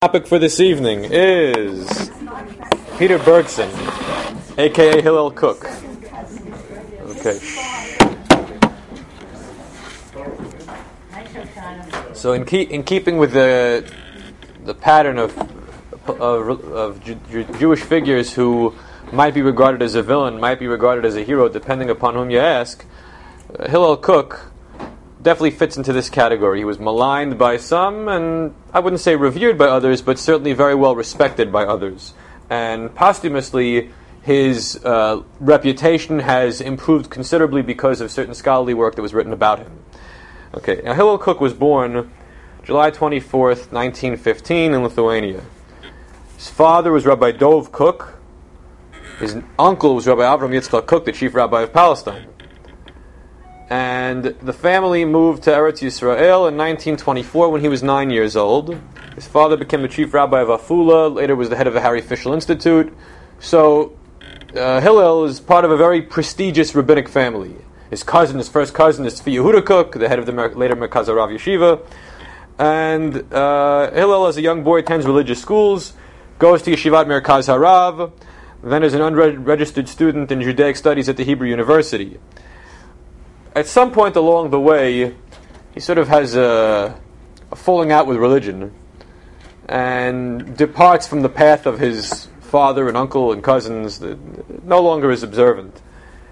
Topic for this evening is Peter Bergson, aka Hillel Kook. Okay. So in keeping with the pattern of Jewish figures who might be regarded as a villain, might be regarded as a hero, depending upon whom you ask, Hillel Kook definitely fits into this category. He was maligned by some, and I wouldn't say revered by others, but certainly very well respected by others. And posthumously, his reputation has improved considerably because of certain scholarly work that was written about him. Okay, now Hillel Kook was born July 24th, 1915 in Lithuania. His father was Rabbi Dov Kook. His uncle was Rabbi Avram Yitzchak Kook, the chief rabbi of Palestine. And the family moved to Eretz Yisrael in 1924 when he was 9 years old. His father became the chief rabbi of Afula, later was the head of the Harry Fischel Institute. So Hillel is part of a very prestigious rabbinic family. His first cousin is Tzvi Yehuda Kook, the head of the later Merkaz Harav Yeshiva. And Hillel, as a young boy, attends religious schools, goes to Yeshivat Merkaz Harav, then is an unregistered student in Judaic studies at the Hebrew University. At some point along the way, he sort of has a falling out with religion and departs from the path of his father and uncle and cousins, that no longer is observant.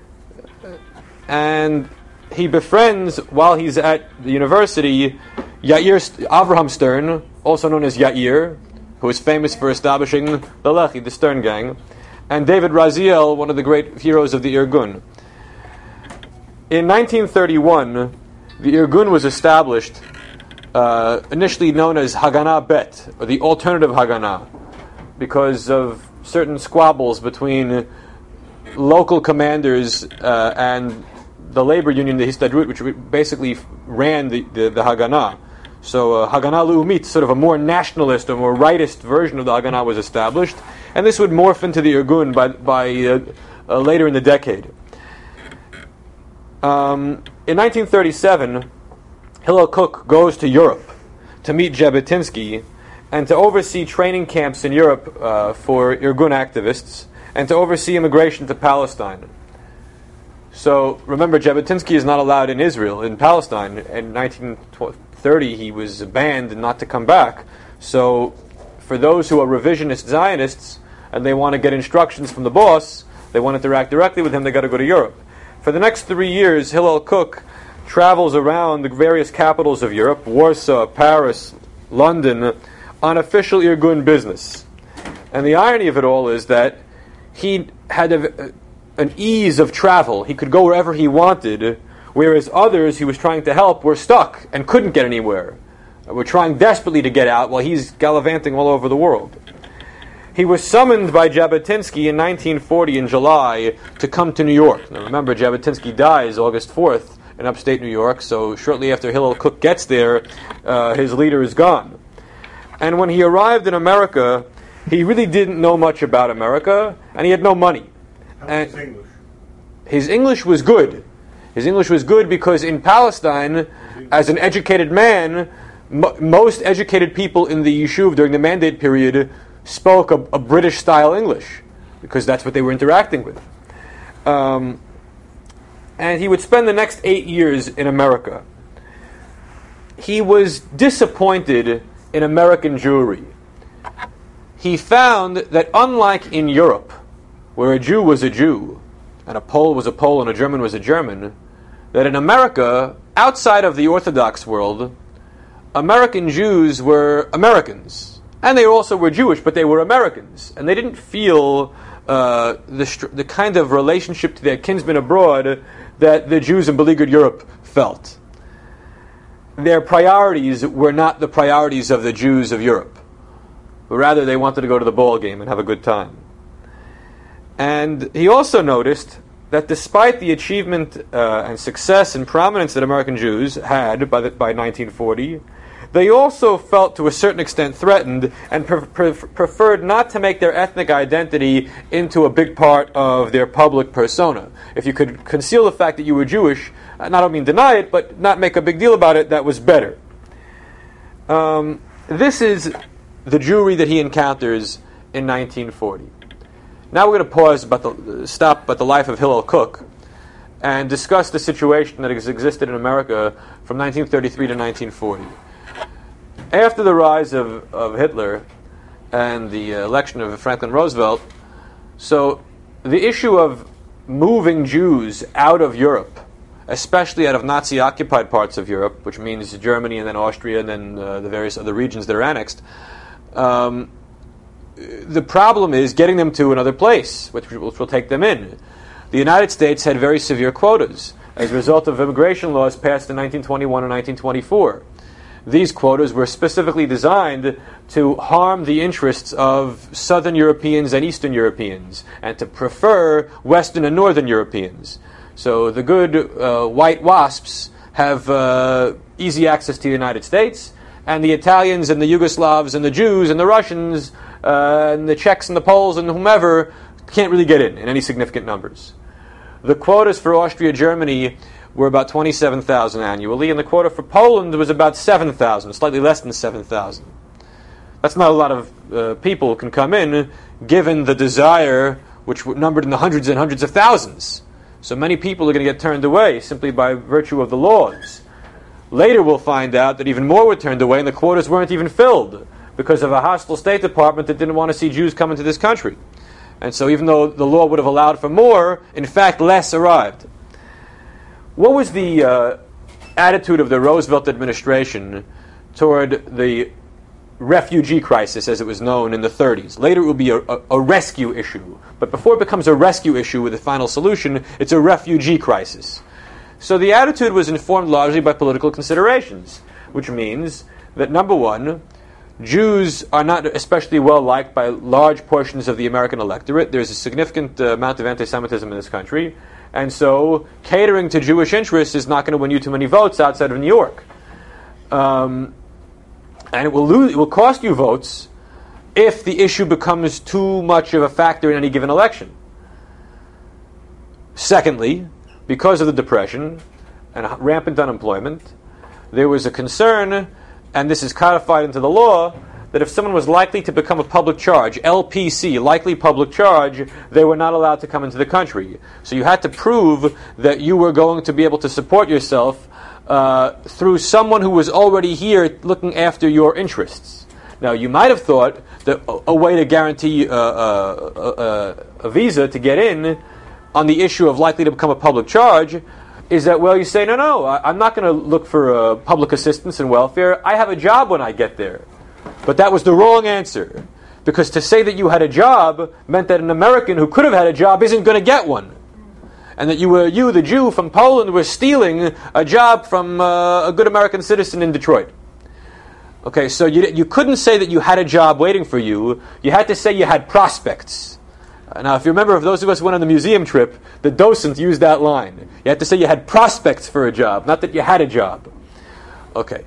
And he befriends, while he's at the university, Avraham Stern, also known as Yair, who is famous for establishing the Lechi, the Stern Gang, and David Raziel, one of the great heroes of the Irgun. In 1931, the Irgun was established, initially known as Haganah Bet, or the alternative Haganah, because of certain squabbles between local commanders and the labor union, the Histadrut, which basically ran the Haganah. So Haganah Leumit, sort of a more nationalist, a more rightist version of the Haganah, was established, and this would morph into the Irgun by later in the decade. In 1937, Hillel Kook goes to Europe to meet Jabotinsky and to oversee training camps in Europe for Irgun activists and to oversee immigration to Palestine. So remember, Jabotinsky is not allowed in Israel, in Palestine. In 1930, he was banned not to come back. So for those who are revisionist Zionists and they want to get instructions from the boss, they want to interact directly with him, they got to go to Europe. For the next 3 years, Hillel Kook travels around the various capitals of Europe, Warsaw, Paris, London, on official Irgun business. And the irony of it all is that he had an ease of travel. He could go wherever he wanted, whereas others he was trying to help were stuck and couldn't get anywhere. Were trying desperately to get out while he's gallivanting all over the world. He was summoned by Jabotinsky in 1940 in July to come to New York. Now remember, Jabotinsky dies August 4th in upstate New York, so shortly after Hillel Kook gets there, his leader is gone. And when he arrived in America, he really didn't know much about America, and he had no money. How was his English? His English was good. His English was good because in Palestine, as an educated man, most educated people in the Yishuv during the Mandate period spoke a British-style English, because that's what they were interacting with. And he would spend the next 8 years in America. He was disappointed in American Jewry. He found that unlike in Europe, where a Jew was a Jew, and a Pole was a Pole, and a German was a German, that in America, outside of the Orthodox world, American Jews were Americans. And they also were Jewish, but they were Americans. And they didn't feel the kind of relationship to their kinsmen abroad that the Jews in beleaguered Europe felt. Their priorities were not the priorities of the Jews of Europe. But rather, they wanted to go to the ball game and have a good time. And he also noticed that despite the achievement and success and prominence that American Jews had by 1940, they also felt to a certain extent threatened and preferred not to make their ethnic identity into a big part of their public persona. If you could conceal the fact that you were Jewish, I don't mean deny it, but not make a big deal about it, that was better. This is the Jewry that he encounters in 1940. Now we're going to stop at the life of Hillel Kook and discuss the situation that has existed in America from 1933 to 1940. After the rise of Hitler and the election of Franklin Roosevelt, so the issue of moving Jews out of Europe, especially out of Nazi-occupied parts of Europe, which means Germany and then Austria and then the various other regions that are annexed, the problem is getting them to another place, which will take them in. The United States had very severe quotas as a result of immigration laws passed in 1921 and 1924. These quotas were specifically designed to harm the interests of Southern Europeans and Eastern Europeans, and to prefer Western and Northern Europeans. So the good white wasps have easy access to the United States, and the Italians and the Yugoslavs and the Jews and the Russians and the Czechs and the Poles and whomever can't really get in any significant numbers. The quotas for Austria-Germany were about 27,000 annually, and the quota for Poland was about 7,000, slightly less than 7,000. That's not a lot of people who can come in, given the desire, which were numbered in the hundreds and hundreds of thousands. So many people are going to get turned away simply by virtue of the laws. Later we'll find out that even more were turned away, and the quotas weren't even filled because of a hostile State Department that didn't want to see Jews come into this country. And so even though the law would have allowed for more, in fact less arrived. What was the attitude of the Roosevelt administration toward the refugee crisis, as it was known in the 30s? Later it will be a rescue issue. But before it becomes a rescue issue with a final solution, it's a refugee crisis. So the attitude was informed largely by political considerations, which means that, number one, Jews are not especially well liked by large portions of the American electorate. There's a significant amount of anti-Semitism in this country, and so catering to Jewish interests is not going to win you too many votes outside of New York. And it will cost you votes if the issue becomes too much of a factor in any given election. Secondly, because of the Depression and rampant unemployment, there was a concern, and this is codified into the law, that if someone was likely to become a public charge, LPC, likely public charge, they were not allowed to come into the country. So you had to prove that you were going to be able to support yourself through someone who was already here looking after your interests. Now, you might have thought that a way to guarantee a visa to get in on the issue of likely to become a public charge is that, well, you say, no, I'm not going to look for public assistance and welfare. I have a job when I get there. But that was the wrong answer, because to say that you had a job meant that an American who could have had a job isn't going to get one, and that you, the Jew from Poland, were stealing a job from a good American citizen in Detroit. Okay, so you couldn't say that you had a job waiting for you. You had to say you had prospects. Now, if you remember, if those of us who went on the museum trip, the docent used that line. You had to say you had prospects for a job, not that you had a job. Okay.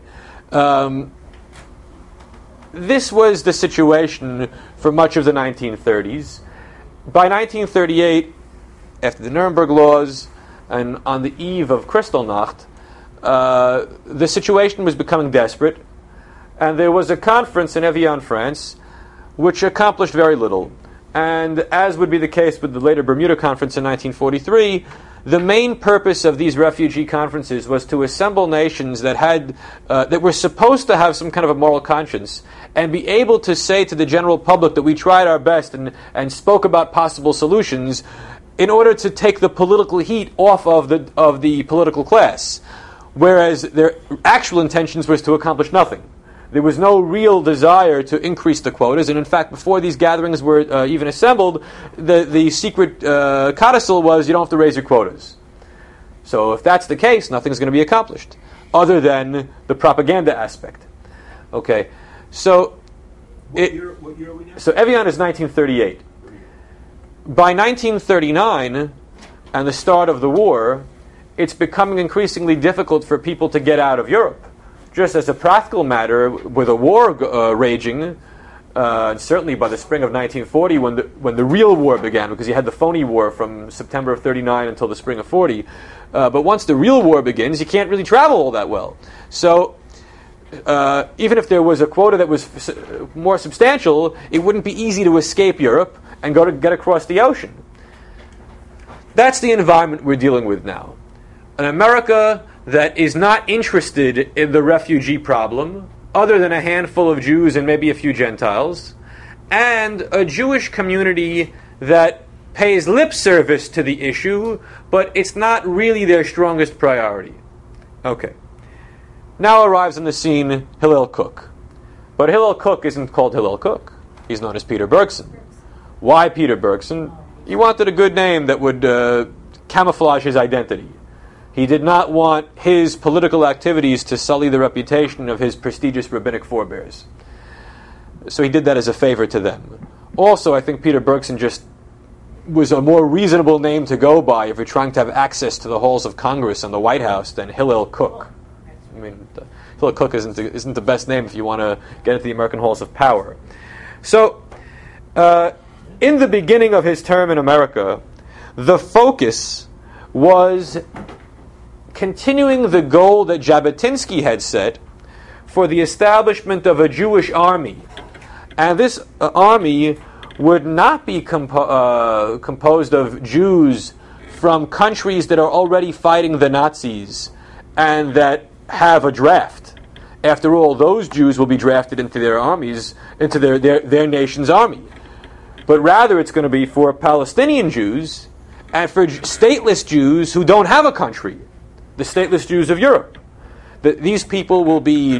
This was the situation for much of the 1930s. By 1938, after the Nuremberg laws and on the eve of Kristallnacht, the situation was becoming desperate, and there was a conference in Evian, France, which accomplished very little. And as would be the case with the later Bermuda Conference in 1943, the main purpose of these refugee conferences was to assemble nations that were supposed to have some kind of a moral conscience and be able to say to the general public that we tried our best and spoke about possible solutions in order to take the political heat off of the political class, whereas their actual intentions was to accomplish nothing. There was no real desire to increase the quotas, and in fact, before these gatherings were even assembled, the secret codicil was you don't have to raise your quotas. So if that's the case, nothing's going to be accomplished, other than the propaganda aspect. Okay, so What year are we now? So Evian is 1938. By 1939, and the start of the war, it's becoming increasingly difficult for people to get out of Europe. Just as a practical matter, with a war raging, certainly by the spring of 1940, when the real war began, because you had the phony war from September of 39 until the spring of 40. But once the real war begins, you can't really travel all that well. So even if there was a quota that was more substantial, it wouldn't be easy to escape Europe and get across the ocean. That's the environment we're dealing with now. An America that is not interested in the refugee problem, other than a handful of Jews and maybe a few Gentiles, and a Jewish community that pays lip service to the issue, but it's not really their strongest priority. Okay. Now arrives on the scene Hillel Kook. But Hillel Kook isn't called Hillel Kook. He's known as Peter Bergson. Why Peter Bergson? He wanted a good name that would camouflage his identity. He did not want his political activities to sully the reputation of his prestigious rabbinic forebears. So he did that as a favor to them. Also, I think Peter Bergson just was a more reasonable name to go by if you're trying to have access to the halls of Congress and the White House than Hillel Kook. I mean, Hillel Kook isn't the best name if you want to get into the American halls of power. So, in the beginning of his term in America, the focus was continuing the goal that Jabotinsky had set for the establishment of a Jewish army. And this army would not be composed of Jews from countries that are already fighting the Nazis and that have a draft. After all, those Jews will be drafted into their armies, into their nation's army. But rather it's going to be for Palestinian Jews and for stateless Jews who don't have a country, the stateless Jews of Europe. These people will be,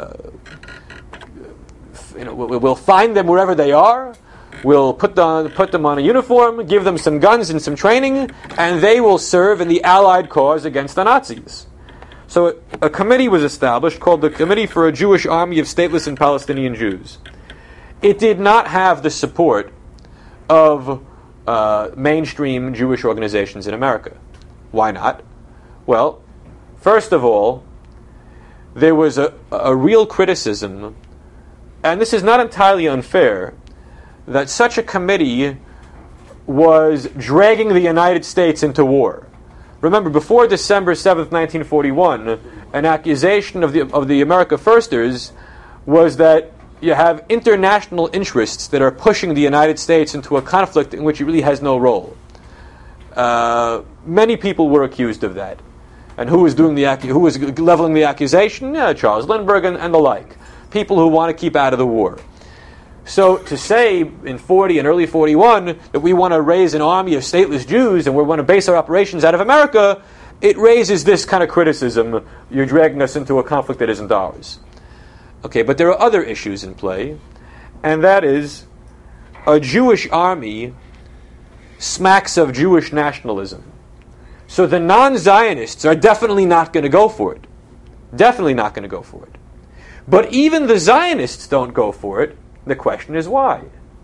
we'll find them wherever they are. We'll put them on a uniform, give them some guns and some training, and they will serve in the Allied cause against the Nazis. So a committee was established called the Committee for a Jewish Army of Stateless and Palestinian Jews. It did not have the support of mainstream Jewish organizations in America. Why not? Well, first of all, there was a real criticism, and this is not entirely unfair, that such a committee was dragging the United States into war. Remember, before December 7th, 1941, an accusation of the America Firsters was that you have international interests that are pushing the United States into a conflict in which it really has no role. Many people were accused of that. And who was leveling the accusation? Yeah, Charles Lindbergh and the like. People who want to keep out of the war. So to say in 40 and early 41 that we want to raise an army of stateless Jews and we want to base our operations out of America, it raises this kind of criticism. You're dragging us into a conflict that isn't ours. Okay, but there are other issues in play, and that is a Jewish army smacks of Jewish nationalism. So the non-Zionists are definitely not going to go for it. Definitely not going to go for it. But even the Zionists don't go for it. The question is why?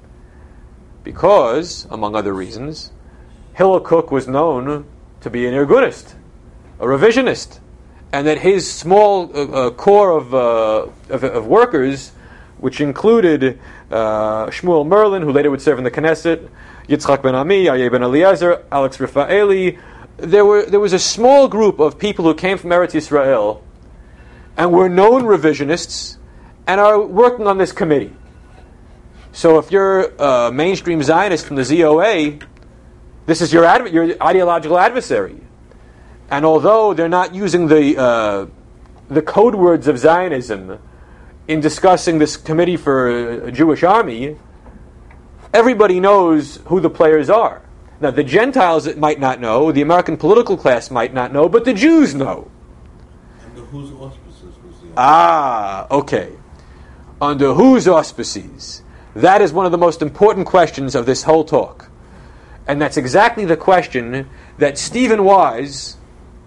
Because, among other reasons, Hillel Kook was known to be an Irgunist, a revisionist, and that his small core of workers, which included Shmuel Merlin, who later would serve in the Knesset, Yitzchak Ben Ami, Aryeh Ben Eliezer, Alex Rafaeli, there was a small group of people who came from Eretz Yisrael and were known revisionists and are working on this committee. So if you're a mainstream Zionist from the ZOA, this is your ideological adversary. And although they're not using the code words of Zionism in discussing this committee for a Jewish army, everybody knows who the players are. Now, the Gentiles might not know, the American political class might not know, but the Jews know. Under whose auspices was the okay. Under whose auspices? That is one of the most important questions of this whole talk. And that's exactly the question that Stephen Wise,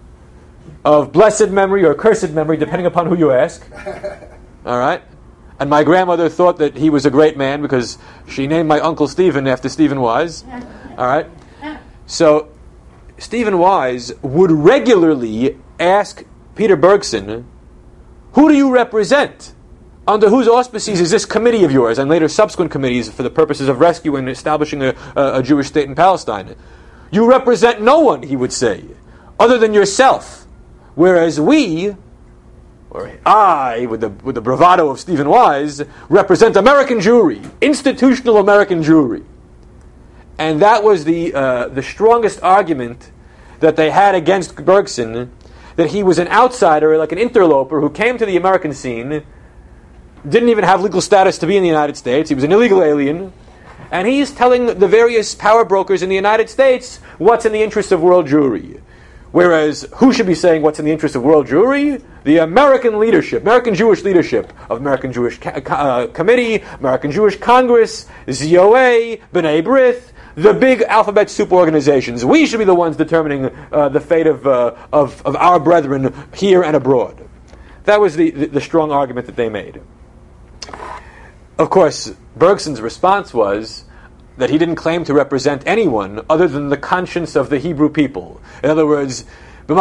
of blessed memory or cursed memory, depending upon who you ask. All right? And my grandmother thought that he was a great man because she named my Uncle Stephen after Stephen Wise. All right? So, Stephen Wise would regularly ask Peter Bergson, who do you represent? Under whose auspices is this committee of yours, and later subsequent committees for the purposes of rescuing and establishing a Jewish state in Palestine? You represent no one, he would say, other than yourself. Whereas we or I, with the bravado of Stephen Wise, represent American Jewry, institutional American Jewry. And that was the strongest argument that they had against Bergson, that he was an outsider, like an interloper, who came to the American scene, didn't even have legal status to be in the United States, he was an illegal alien, and he's telling the various power brokers in the United States what's in the interest of world Jewry. Whereas, who should be saying what's in the interest of world Jewry? The American leadership, American Jewish leadership of American Jewish Committee, American Jewish Congress, ZOA, B'nai B'rith, the big alphabet soup organizations. We should be the ones determining the fate of our brethren here and abroad. That was the strong argument that they made. Of course, Bergson's response was that he didn't claim to represent anyone other than the conscience of the Hebrew people. In other words, when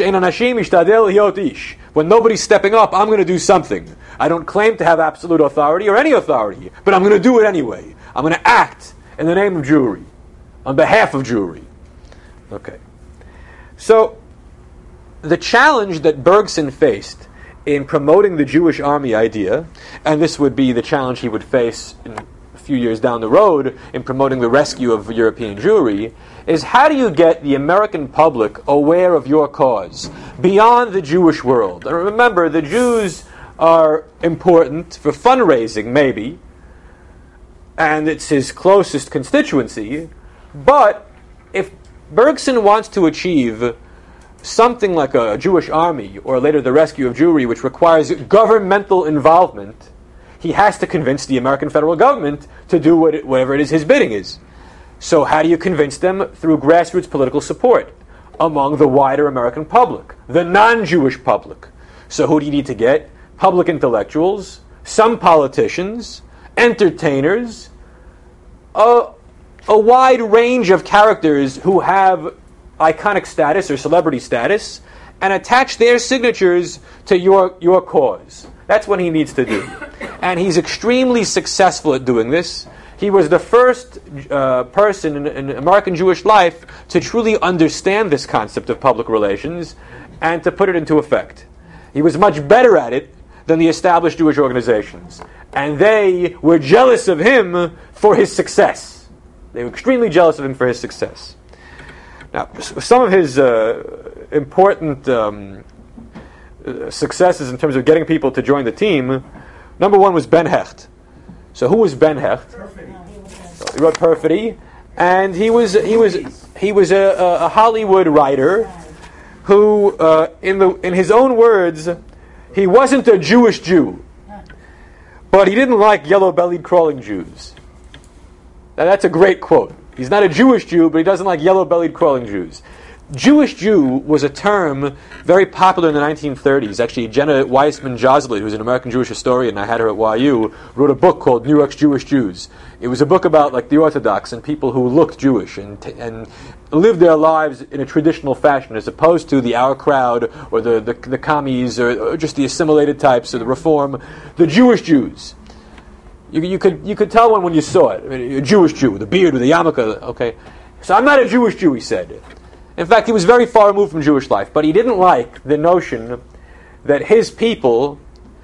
nobody's stepping up, I'm going to do something. I don't claim to have absolute authority or any authority, but I'm going to do it anyway. I'm going to act in the name of Jewry, on behalf of Jewry. Okay. So, the challenge that Bergson faced in promoting the Jewish army idea, and this would be the challenge he would face in a few years down the road in promoting the rescue of European Jewry, is how do you get the American public aware of your cause beyond the Jewish world? And remember, the Jews are important for fundraising, maybe, and it's his closest constituency, but if Bergson wants to achieve something like a Jewish army, or later the rescue of Jewry, which requires governmental involvement, he has to convince the American federal government to do whatever it is his bidding is. So how do you convince them? Through grassroots political support among the wider American public, the non-Jewish public. So who do you need to get? Public intellectuals, some politicians, entertainers, a wide range of characters who have iconic status or celebrity status, and attach their signatures to your cause. That's what he needs to do. And he's extremely successful at doing this. He was the first person in American Jewish life to truly understand this concept of public relations and to put it into effect. He was much better at it than the established Jewish organizations. And they were jealous of him for his success. They were extremely jealous of him for his success. Now, some of his important successes in terms of getting people to join the team, number one was Ben Hecht. So who was Ben Hecht? He wrote Perfidy, and he was a Hollywood writer who, in his own words, he wasn't a Jewish Jew, but he didn't like yellow-bellied crawling Jews. Now that's a great quote. He's not a Jewish Jew, but he doesn't like yellow-bellied crawling Jews. Jewish Jew was a term very popular in the 1930s. Actually, Jenna Weissman Josley, who's an American Jewish historian, I had her at YU, wrote a book called New York's Jewish Jews. It was a book about like the Orthodox and people who looked Jewish and lived their lives in a traditional fashion, as opposed to the our crowd or the commies or just the assimilated types or the reform. The Jewish Jews. You could tell one when you saw it. I mean, a Jewish Jew, the beard with the yarmulke. Okay, so I'm not a Jewish Jew, he said. In fact, he was very far removed from Jewish life, but he didn't like the notion that his people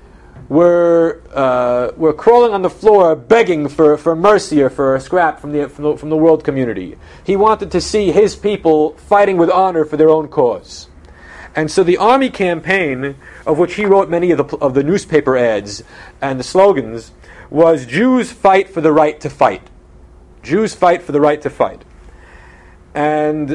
were crawling on the floor begging for mercy or for a scrap from the world community. He wanted to see his people fighting with honor for their own cause. And so the army campaign, of which he wrote many of the newspaper ads and the slogans, was Jews fight for the right to fight. Jews fight for the right to fight. And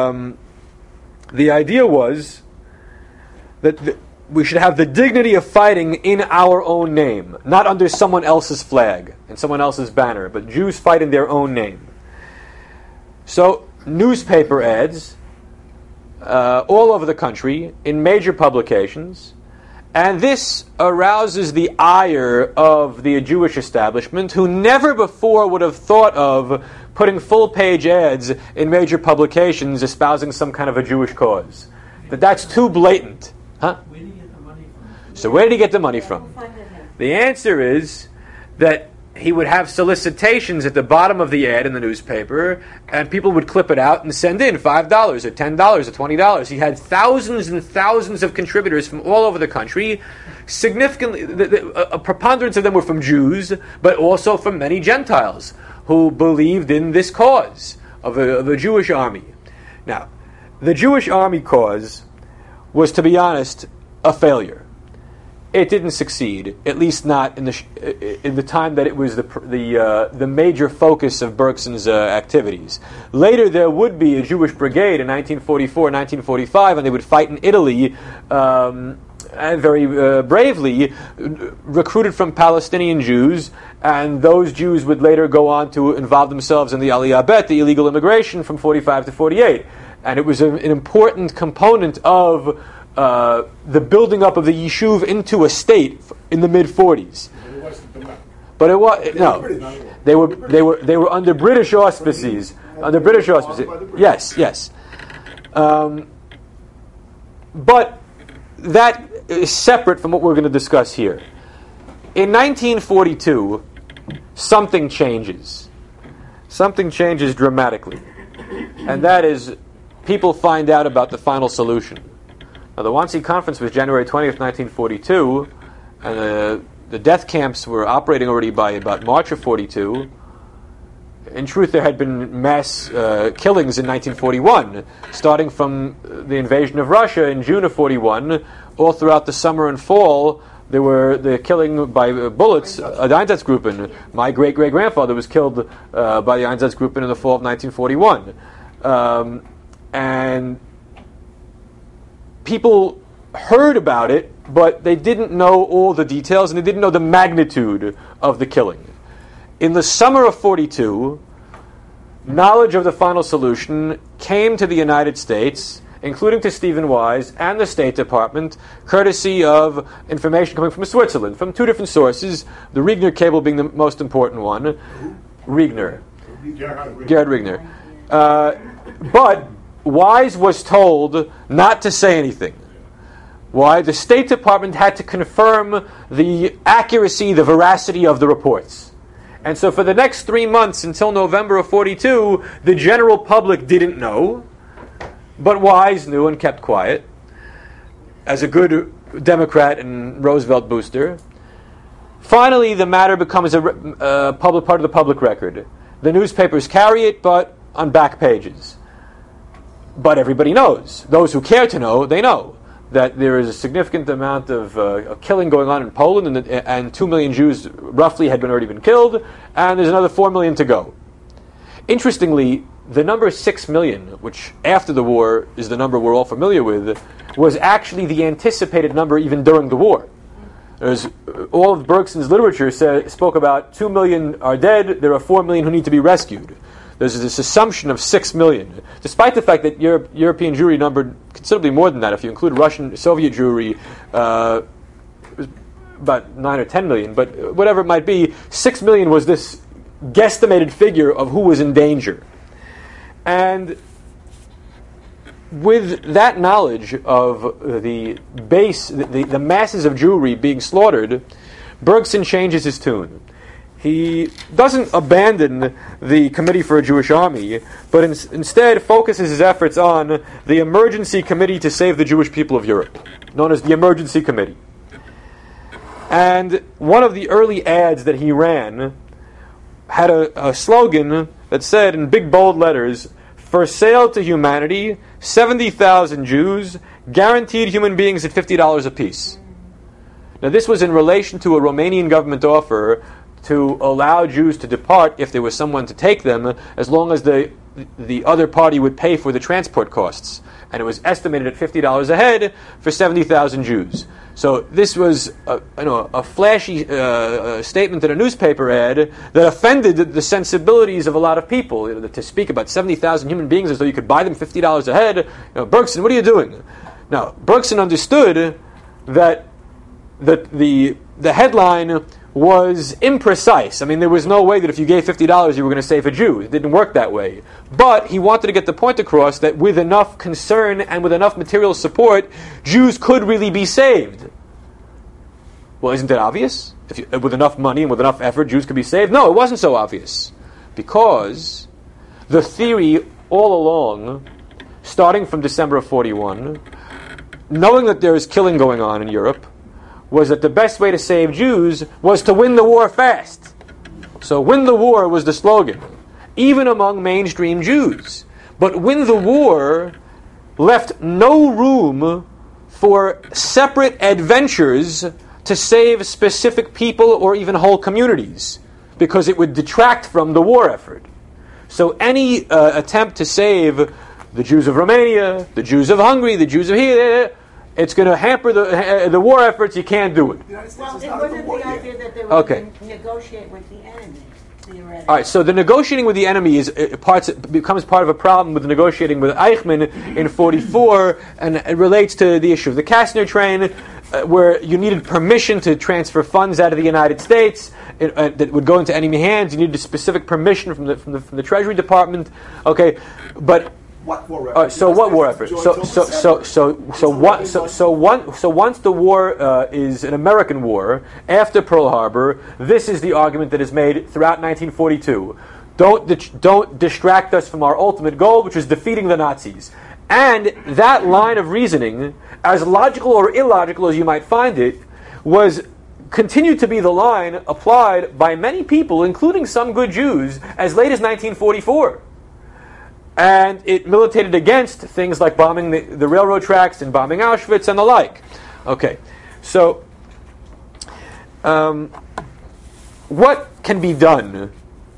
the idea was that we should have the dignity of fighting in our own name, not under someone else's flag and someone else's banner, but Jews fight in their own name. So newspaper ads all over the country in major publications, and this arouses the ire of the Jewish establishment, who never before would have thought of putting full-page ads in major publications espousing some kind of a Jewish cause. But that's too blatant. Huh? Where did he get the money from? So where did he get the money from? The answer is that he would have solicitations at the bottom of the ad in the newspaper, and people would clip it out and send in $5 or $10 or $20. He had thousands and thousands of contributors from all over the country. Significantly, a preponderance of them were from Jews, but also from many Gentiles who believed in this cause of a Jewish army. Now, the Jewish army cause was, to be honest, a failure. It didn't succeed, at least not in the time that it was the major focus of Bergson's activities. Later, there would be a Jewish brigade in 1944, 1945, and they would fight in Italy, and very bravely, recruited from Palestinian Jews, and those Jews would later go on to involve themselves in the Aliyah Bet, the illegal immigration from 45 to 48. And it was an important component of the building up of the Yishuv into a state in the mid-40s. But it was no. They were under British auspices. Under British auspices. Yes. But that is separate from what we're going to discuss here. In 1942, something changes. Something changes dramatically, and that is people find out about the final solution. Now, the Wannsee Conference was January 20th, 1942, and the death camps were operating already by about March of 42. In truth, there had been mass killings in 1941, starting from the invasion of Russia in June of 41. All throughout the summer and fall, there were the killing by bullets, the Einsatzgruppen. My great-great-grandfather was killed by the Einsatzgruppen in the fall of 1941. And people heard about it, but they didn't know all the details, and they didn't know the magnitude of the killing. In the summer of 42, knowledge of the final solution came to the United States, including to Stephen Wise and the State Department, courtesy of information coming from Switzerland, from two different sources, the Regner cable being the most important one. Regner. Gerhard Regner. But Wise was told not to say anything. Why? The State Department had to confirm the accuracy, the veracity of the reports. And so for the next 3 months, until November of 42, the general public didn't know, but Wise knew and kept quiet, as a good Democrat and Roosevelt booster. Finally, the matter becomes a public part of the public record. The newspapers carry it, but on back pages. But everybody knows. Those who care to know, they know that there is a significant amount of killing going on in Poland, and 2 million Jews roughly had already been killed, and there's another 4 million to go. Interestingly, the number 6 million, which after the war is the number we're all familiar with, was actually the anticipated number even during the war. All of Bergson's literature spoke about 2 million are dead, there are 4 million who need to be rescued. There's this assumption of 6 million, despite the fact that European Jewry numbered considerably more than that. If you include Russian, Soviet Jewry, it was about 9 or 10 million, but whatever it might be, 6 million was this guesstimated figure of who was in danger. And with that knowledge of the masses of Jewry being slaughtered, Bergson changes his tune. He doesn't abandon the Committee for a Jewish Army, but instead focuses his efforts on the Emergency Committee to Save the Jewish People of Europe, known as the Emergency Committee. And one of the early ads that he ran had a slogan that said in big bold letters, "For sale to humanity, 70,000 Jews, guaranteed human beings at $50 apiece." Now this was in relation to a Romanian government offer to allow Jews to depart if there was someone to take them, as long as the other party would pay for the transport costs. And it was estimated at $50 a head for 70,000 Jews. So this was a flashy statement in a newspaper ad that offended the sensibilities of a lot of people. To speak about 70,000 human beings as though you could buy them $50 a head, Bergson, what are you doing? Now, Bergson understood that the headline was imprecise. I mean, there was no way that if you gave $50 you were going to save a Jew. It didn't work that way. But he wanted to get the point across that with enough concern and with enough material support, Jews could really be saved. Well, isn't it obvious? with enough money and with enough effort, Jews could be saved? No, it wasn't so obvious. Because the theory all along, starting from December of 41, knowing that there is killing going on in Europe, was that the best way to save Jews was to win the war fast. So win the war was the slogan, even among mainstream Jews. But win the war left no room for separate adventures to save specific people or even whole communities, because it would detract from the war effort. So any attempt to save the Jews of Romania, the Jews of Hungary, the Jews of here, it's going to hamper the war efforts. You can't do it. Well, it wasn't the idea that they would negotiate with the enemy, theoretically. All right, so the negotiating with the enemy becomes part of a problem with negotiating with Eichmann in 44, and it relates to the issue of the Kastner train, where you needed permission to transfer funds out of the United States that would go into enemy hands. You needed specific permission from the Treasury Department. Okay, but what war effort? So what war effort? So once the war is an American war after Pearl Harbor, this is the argument that is made throughout 1942. Don't distract us from our ultimate goal, which is defeating the Nazis. And that line of reasoning, as logical or illogical as you might find it, continued to be the line applied by many people, including some good Jews, as late as 1944. And it militated against things like bombing the railroad tracks and bombing Auschwitz and the like. Okay, so what can be done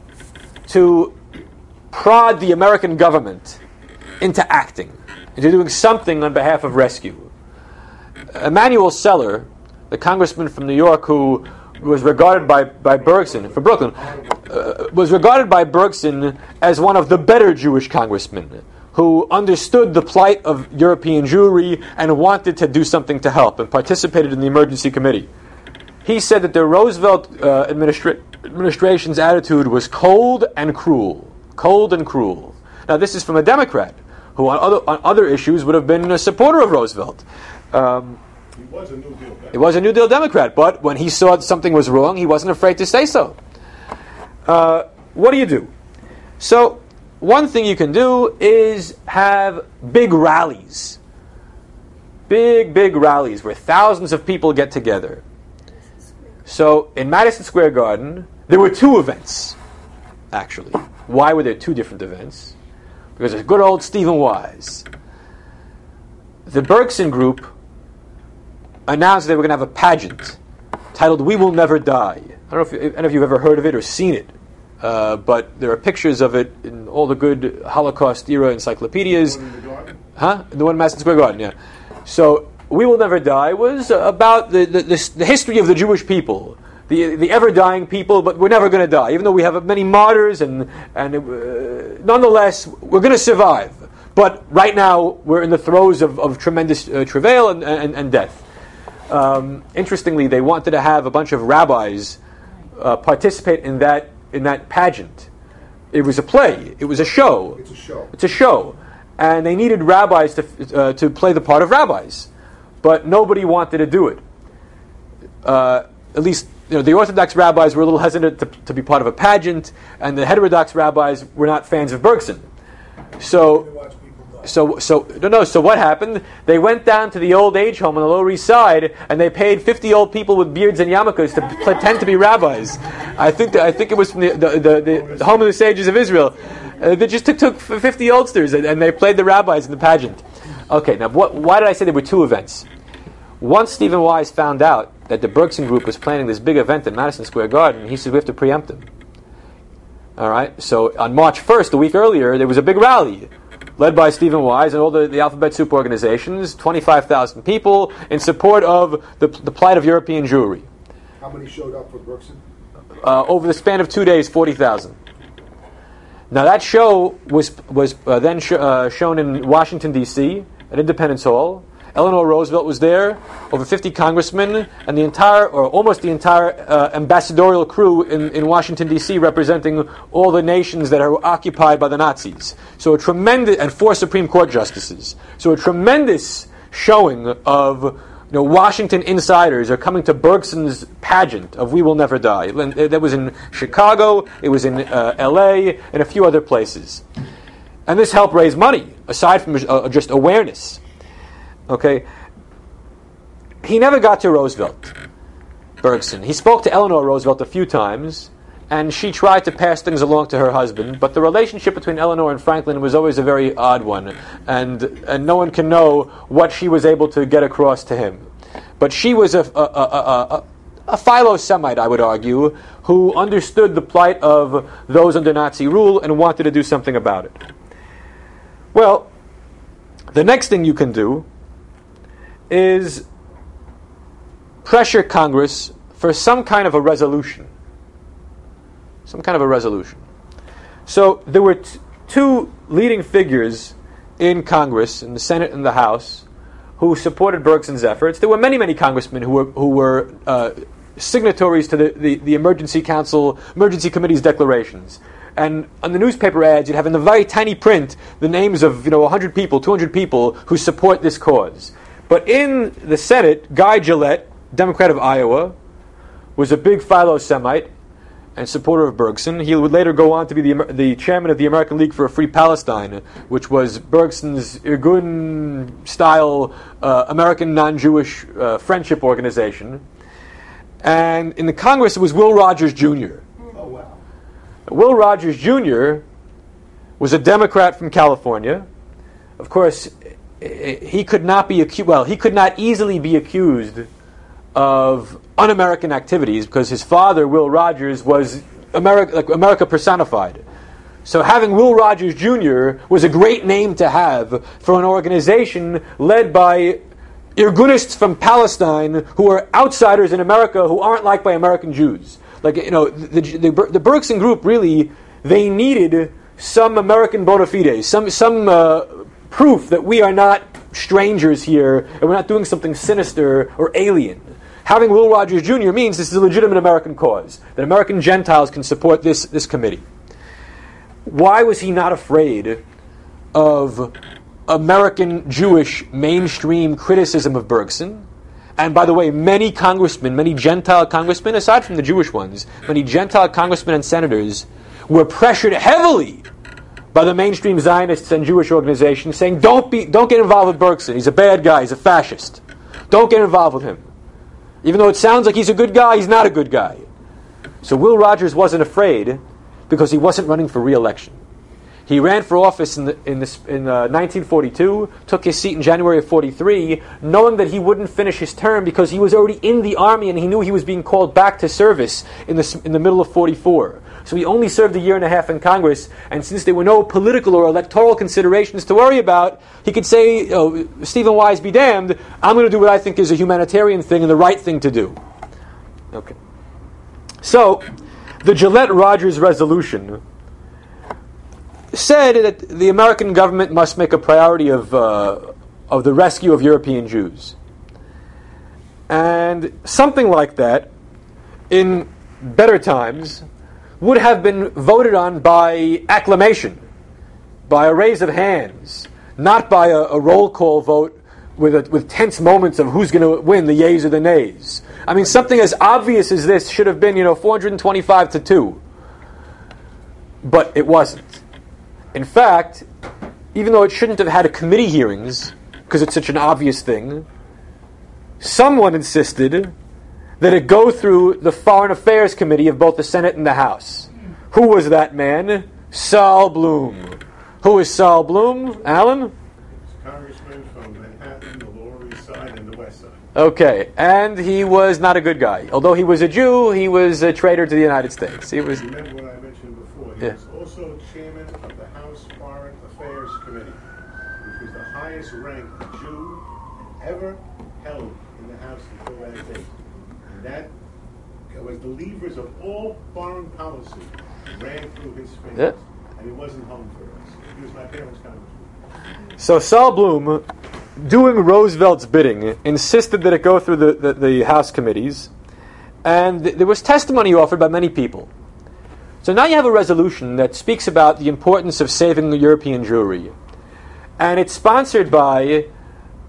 to prod the American government into acting, into doing something on behalf of rescue? Emanuel Seller, the congressman from New York who was regarded by Bergson, from Brooklyn, was regarded by Bergson as one of the better Jewish congressmen who understood the plight of European Jewry and wanted to do something to help, and participated in the emergency committee. He said that the Roosevelt administration's attitude was cold and cruel. Cold and cruel. Now this is from a Democrat who on other issues would have been a supporter of Roosevelt. He was a New Deal Democrat. He was a New Deal Democrat, but when he saw something was wrong, he wasn't afraid to say so. What do? So, one thing you can do is have big rallies. Big rallies where thousands of people get together. So, in Madison Square Garden, there were two events, actually. Why were there two different events? Because there's good old Stephen Wise. The Bergson group announced they were going to have a pageant titled "We Will Never Die." I don't know if any of you have ever heard of it or seen it, but there are pictures of it in all the good Holocaust-era encyclopedias. The one in the garden? The one in Madison Square Garden, yeah. So, "We Will Never Die" was about the history of the Jewish people, the ever-dying people, but we're never going to die. Even though we have many martyrs, and nonetheless, we're going to survive. But right now, we're in the throes of tremendous travail and death. Interestingly, they wanted to have a bunch of rabbis participate in that pageant. It was a play. It was a show. It's a show, and they needed rabbis to play the part of rabbis, but nobody wanted to do it. At least, the Orthodox rabbis were a little hesitant to be part of a pageant, and the heterodox rabbis were not fans of Bergson. So what happened? They went down to the old age home on the Lower East Side, and they paid 50 old people with beards and yarmulkes to pretend to be rabbis. I think it was from the home of the sages of Israel. They just took 50 oldsters and they played the rabbis in the pageant. Okay, now why did I say there were two events? Once Stephen Wise found out that the Bergson group was planning this big event in Madison Square Garden, he said, we have to preempt them. All right, so on March 1st, a week earlier, there was a big rally led by Stephen Wise and all the Alphabet Soup organizations, 25,000 people, in support of the plight of European Jewry. How many showed up for Bergson? Over the span of 2 days, 40,000. Now that show was then shown in Washington, D.C., at Independence Hall. Eleanor Roosevelt was there, over 50 congressmen, and almost the entire ambassadorial crew in Washington, D.C., representing all the nations that are occupied by the Nazis. And 4 Supreme Court justices. So a tremendous showing of Washington insiders are coming to Bergson's pageant of "We Will Never Die." That was in Chicago, it was in L.A., and a few other places. And this helped raise money, aside from just awareness. Okay? He never got to Roosevelt, Bergson. He spoke to Eleanor Roosevelt a few times, and she tried to pass things along to her husband, but the relationship between Eleanor and Franklin was always a very odd one, and no one can know what she was able to get across to him. But she was a philo-Semite, I would argue, who understood the plight of those under Nazi rule and wanted to do something about it. Well, the next thing you can do is pressure Congress for some kind of a resolution. So there were two leading figures in Congress, in the Senate and the House, who supported Bergson's efforts. There were many, many congressmen who were signatories to the Emergency Committee's declarations. And on the newspaper ads, you'd have in the very tiny print the names of 100 people, 200 people who support this cause. But in the Senate, Guy Gillette, Democrat of Iowa, was a big philo-Semite and supporter of Bergson. He would later go on to be the chairman of the American League for a Free Palestine, which was Bergson's Irgun-style American non-Jewish friendship organization. And in the Congress, it was Will Rogers Jr. Oh, wow. Will Rogers Jr. was a Democrat from California. Of course, he could not easily be accused of un-American activities because his father, Will Rogers, was America personified. So having Will Rogers Jr. was a great name to have for an organization led by Irgunists from Palestine who are outsiders in America who aren't liked by American Jews. The Bergson group really, they needed some American bona fides, some proof that we are not strangers here and we're not doing something sinister or alien. Having Will Rogers Jr. means this is a legitimate American cause, that American Gentiles can support this committee. Why was he not afraid of American Jewish mainstream criticism of Bergson? And by the way, many Gentile congressmen, aside from the Jewish ones, many Gentile congressmen and senators were pressured heavily by the mainstream Zionists and Jewish organizations saying, don't get involved with Bergson. He's a bad guy. He's a fascist. Don't get involved with him. Even though it sounds like he's a good guy, he's not a good guy. So Will Rogers wasn't afraid because he wasn't running for re-election. He ran for office in 1942, took his seat in January of 43, knowing that he wouldn't finish his term because he was already in the army and he knew he was being called back to service in the middle of 44. So he only served a year and a half in Congress, and since there were no political or electoral considerations to worry about, he could say, Stephen Wise be damned, I'm going to do what I think is a humanitarian thing and the right thing to do. Okay. So, the Gillette-Rogers resolution said that the American government must make a priority of the rescue of European Jews. And something like that, in better times, would have been voted on by acclamation, by a raise of hands, not by a roll call vote with tense moments of who's going to win, the yeas or the nays. I mean, something as obvious as this should have been, 425 to 2. But it wasn't. In fact, even though it shouldn't have had committee hearings, because it's such an obvious thing, someone insisted that it go through the Foreign Affairs Committee of both the Senate and the House. Who was that man? Saul Bloom. Who is Saul Bloom? Alan? Congressman from Manhattan, the Lower East Side, and the West Side. Okay, and he was not a good guy. Although he was a Jew, he was a traitor to the United States. He was. Remember what I mentioned before. He was also chairman of the House Foreign Affairs Committee, which was the highest ranked Jew ever held in the House until that date. And that was the levers of all foreign policy ran through his fingers. And he wasn't home for us. He was my parents' congressman. So Saul Bloom, doing Roosevelt's bidding, insisted that it go through the House committees, and there was testimony offered by many people. So now you have a resolution that speaks about the importance of saving the European Jewry, and it's sponsored by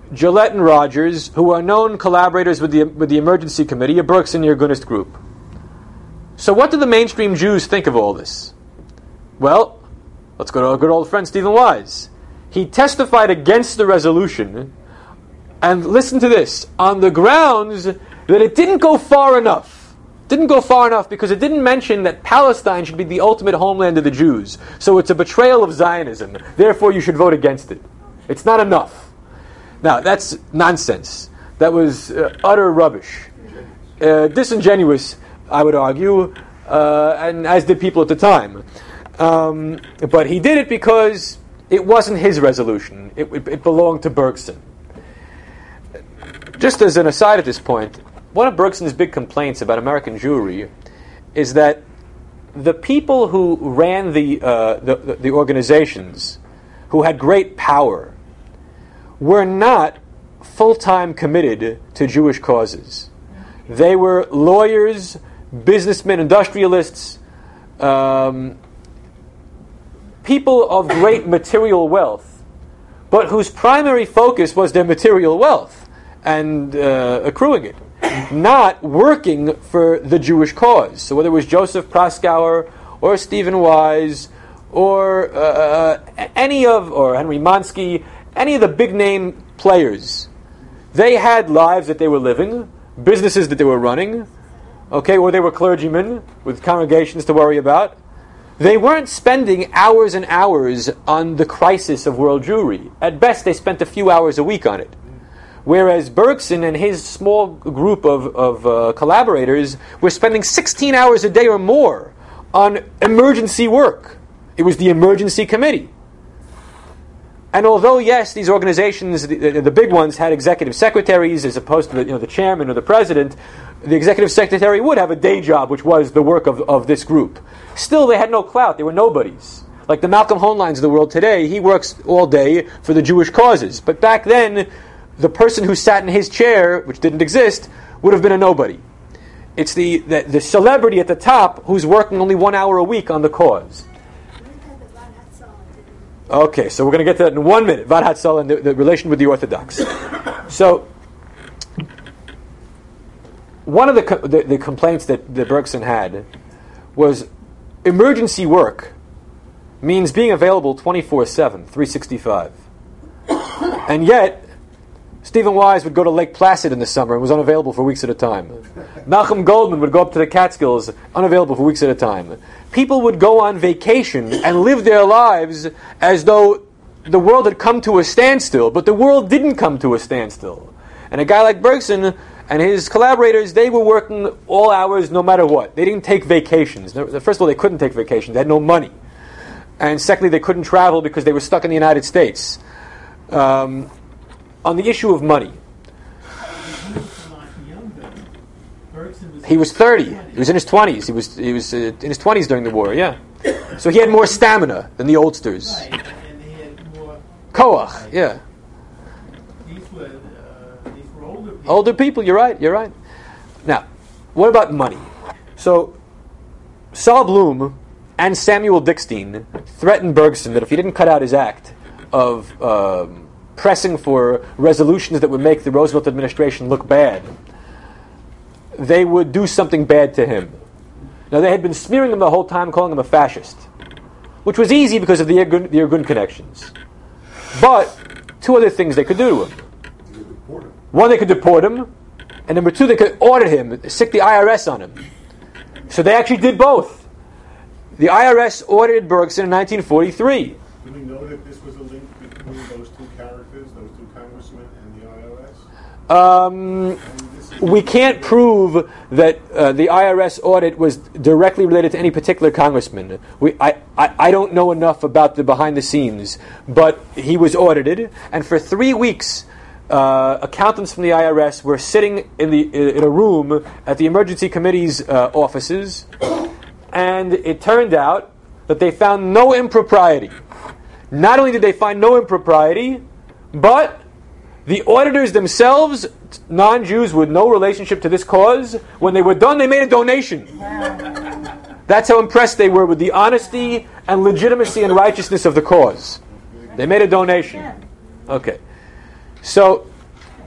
Gillette and Rogers, who are known collaborators with the Emergency Committee, a Bergson Irgunist group. So what do the mainstream Jews think of all this? Well, let's go to our good old friend Stephen Wise. He testified against the resolution, and listen to this, on the grounds that it didn't go far enough. Didn't go far enough because it didn't mention that Palestine should be the ultimate homeland of the Jews. So it's a betrayal of Zionism. Therefore, you should vote against it. It's not enough. Now, that's nonsense. That was utter rubbish. Disingenuous, I would argue, and as did people at the time. But he did it because it wasn't his resolution. It belonged to Bergson. Just as an aside at this point, one of Bergson's big complaints about American Jewry is that the people who ran the organizations, who had great power, were not full-time committed to Jewish causes. They were lawyers, businessmen, industrialists, people of great material wealth, but whose primary focus was their material wealth and accruing it, not working for the Jewish cause. So whether it was Joseph Proskauer or Stephen Wise or or Henry Monsky, any of the big name players, they had lives that they were living, businesses that they were running, or they were clergymen with congregations to worry about. They weren't spending hours and hours on the crisis of world Jewry. At best, they spent a few hours a week on it. Whereas Bergson and his small group of collaborators were spending 16 hours a day or more on emergency work. It was the Emergency Committee. And although, yes, these organizations, the big ones, had executive secretaries as opposed to the chairman or the president, the executive secretary would have a day job, which was the work of this group. Still, they had no clout. They were nobodies. Like the Malcolm Hoenleins of the world today, he works all day for the Jewish causes. But back then, the person who sat in his chair, which didn't exist, would have been a nobody. It's the celebrity at the top who's working only 1 hour a week on the cause. Okay, so we're going to get to that in 1 minute. Vad Hatzalah and the relation with the Orthodox. So, one of the complaints that Bergson had was emergency work means being available 24/7, 365. And yet, Stephen Wise would go to Lake Placid in the summer and was unavailable for weeks at a time. Malcolm Goldman would go up to the Catskills, unavailable for weeks at a time. People would go on vacation and live their lives as though the world had come to a standstill, but the world didn't come to a standstill. And a guy like Bergson and his collaborators, they were working all hours no matter what. They didn't take vacations. First of all, they couldn't take vacations. They had no money. And secondly, they couldn't travel because they were stuck in the United States. On the issue of money, he was 30. He was in his 20s. He was in his 20s during the war. Yeah, so he had more stamina than the oldsters. Right, and he had more Koach. Yeah, these were older people. Older people. You're right. Now, what about money? So, Saul Bloom and Samuel Dickstein threatened Bergson that if he didn't cut out his act of pressing for resolutions that would make the Roosevelt administration look bad, they would do something bad to him. Now, they had been smearing him the whole time, calling him a fascist, which was easy because of the Irgun connections. But two other things they could do to him. One, they could deport him, and number two, they could order him, sick the IRS on him. So they actually did both. The IRS ordered Bergson in 1943. Do we know that this was a link between those two characters, those two congressmen, and the IRS? We can't prove that the IRS audit was directly related to any particular congressman. I don't know enough about the behind the scenes, but he was audited, and for 3 weeks, accountants from the IRS were sitting in a room at the Emergency Committee's offices, and it turned out that they found no impropriety. Not only did they find no impropriety, but the auditors themselves, non-Jews with no relationship to this cause, when they were done, they made a donation. That's how impressed they were with the honesty and legitimacy and righteousness of the cause. They made a donation. Okay. So,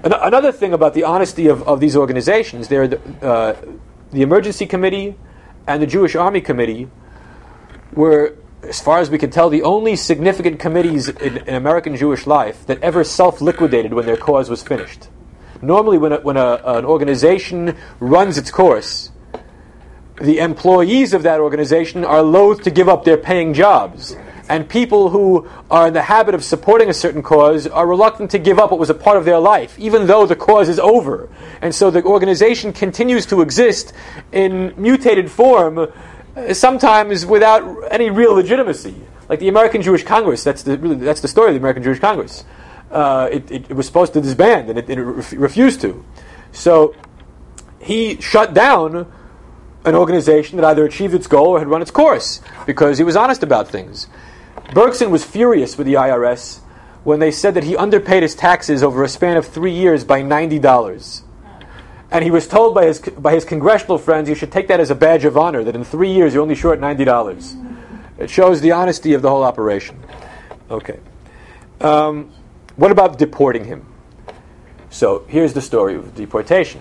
Another thing about the honesty of these organizations, they're the Emergency Committee and the Jewish Army Committee were, as far as we can tell, the only significant committees in American Jewish life that ever self-liquidated when their cause was finished. Normally, when an organization runs its course, the employees of that organization are loath to give up their paying jobs. And people who are in the habit of supporting a certain cause are reluctant to give up what was a part of their life, even though the cause is over. And so the organization continues to exist in mutated form, sometimes without any real legitimacy. Like the American Jewish Congress, that's the story of the American Jewish Congress. It was supposed to disband, and it refused to. So he shut down an organization that either achieved its goal or had run its course, because he was honest about things. Bergson was furious with the IRS when they said that he underpaid his taxes over a span of 3 years by $90. And he was told by his congressional friends, you should take that as a badge of honor, that in 3 years you're only short $90. It shows the honesty of the whole operation. Okay. What about deporting him? So here's the story of deportation.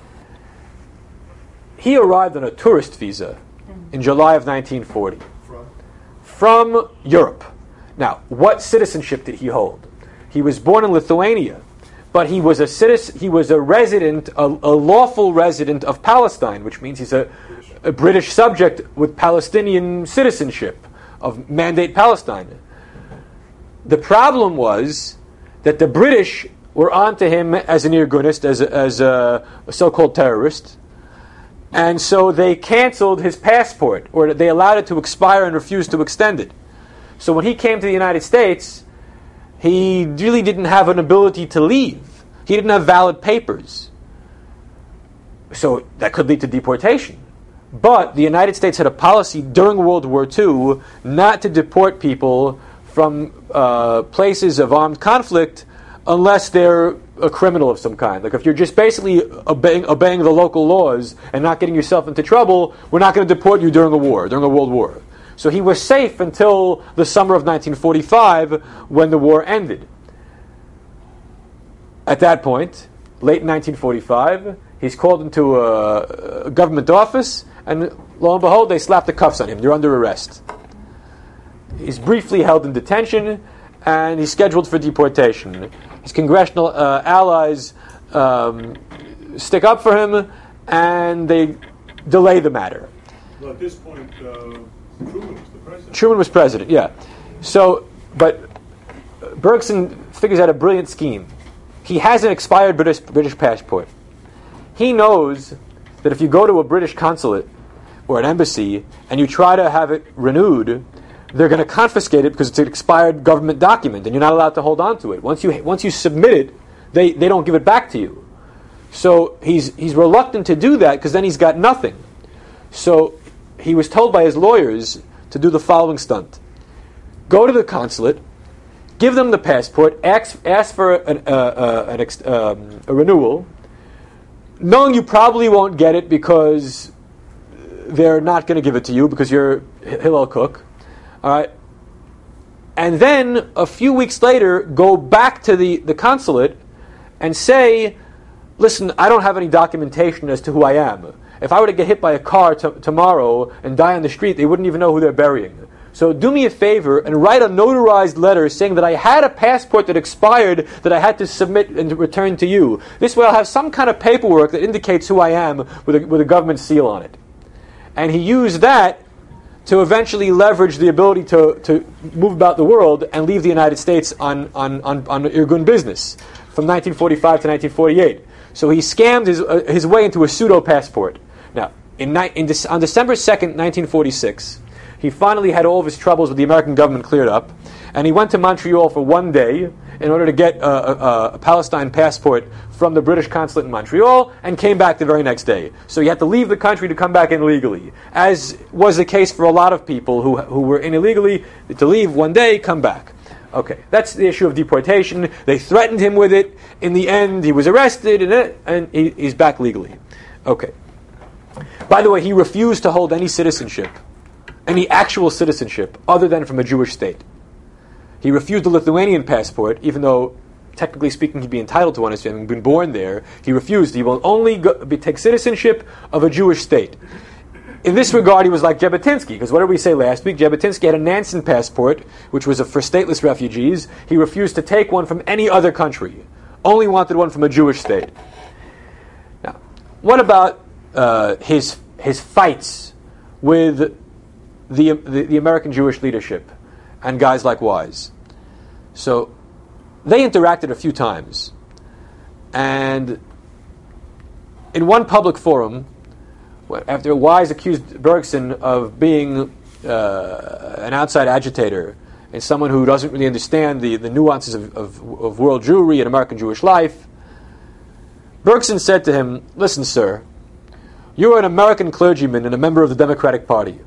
He arrived on a tourist visa in July of 1940 from Europe. Now, what citizenship did he hold? He was born in Lithuania, but he was a citizen. He was a resident, a lawful resident of Palestine, which means he's a British subject with Palestinian citizenship of Mandate Palestine. The problem was that the British were onto him as an irgunist, as a so-called terrorist. And so they canceled his passport, or they allowed it to expire and refused to extend it. So when he came to the United States, he really didn't have an ability to leave. He didn't have valid papers. So that could lead to deportation. But the United States had a policy during World War II not to deport people from places of armed conflict unless they're a criminal of some kind. Like if you're just basically obeying the local laws and not getting yourself into trouble, we're not going to deport you during a world war. So he was safe until the summer of 1945 when the war ended. At that point, late 1945, he's called into a government office, and lo and behold, they slap the cuffs on him. You're under arrest. He's briefly held in detention, and he's scheduled for deportation. His congressional allies stick up for him, and they delay the matter. Well, at this point, Truman was the president. Truman was president, yeah. So, but Bergson figures out a brilliant scheme. He has an expired British passport. He knows that if you go to a British consulate or an embassy and you try to have it renewed, they're going to confiscate it because it's an expired government document, and you're not allowed to hold on to it. Once you submit it, they don't give it back to you. So he's reluctant to do that because then he's got nothing. So he was told by his lawyers to do the following stunt: go to the consulate, give them the passport, ask for a renewal, knowing you probably won't get it because they're not going to give it to you because you're Hillel Cook. All right. And then a few weeks later, go back to the consulate and say, listen, I don't have any documentation as to who I am. If I were to get hit by a car tomorrow and die on the street, they wouldn't even know who they're burying. So do me a favor and write a notarized letter saying that I had a passport that expired that I had to submit and return to you. This way I'll have some kind of paperwork that indicates who I am with a government seal on it. And he used that to eventually leverage the ability to move about the world and leave the United States on Irgun business from 1945 to 1948. So he scammed his way into a pseudo-passport. Now, on December 2nd, 1946, he finally had all of his troubles with the American government cleared up, and he went to Montreal for one day in order to get a Palestine passport from the British consulate in Montreal, and came back the very next day. So he had to leave the country to come back in legally, as was the case for a lot of people who were in illegally, to leave one day, come back. Okay, that's the issue of deportation. They threatened him with it. In the end, he was arrested, and he's back legally. Okay. By the way, he refused to hold any citizenship, any actual citizenship, other than from a Jewish state. He refused the Lithuanian passport, even though technically speaking, he'd be entitled to one as having been born there. He refused. He will only take citizenship of a Jewish state. In this regard, he was like Jabotinsky, because what did we say last week? Jabotinsky had a Nansen passport, which was for stateless refugees. He refused to take one from any other country. Only wanted one from a Jewish state. Now, what about his fights with the American Jewish leadership and guys like Wise? So they interacted a few times, and in one public forum, after Wise accused Bergson of being an outside agitator and someone who doesn't really understand the nuances of world Jewry and American Jewish life, Bergson said to him, "Listen, sir, you're an American clergyman and a member of the Democratic Party.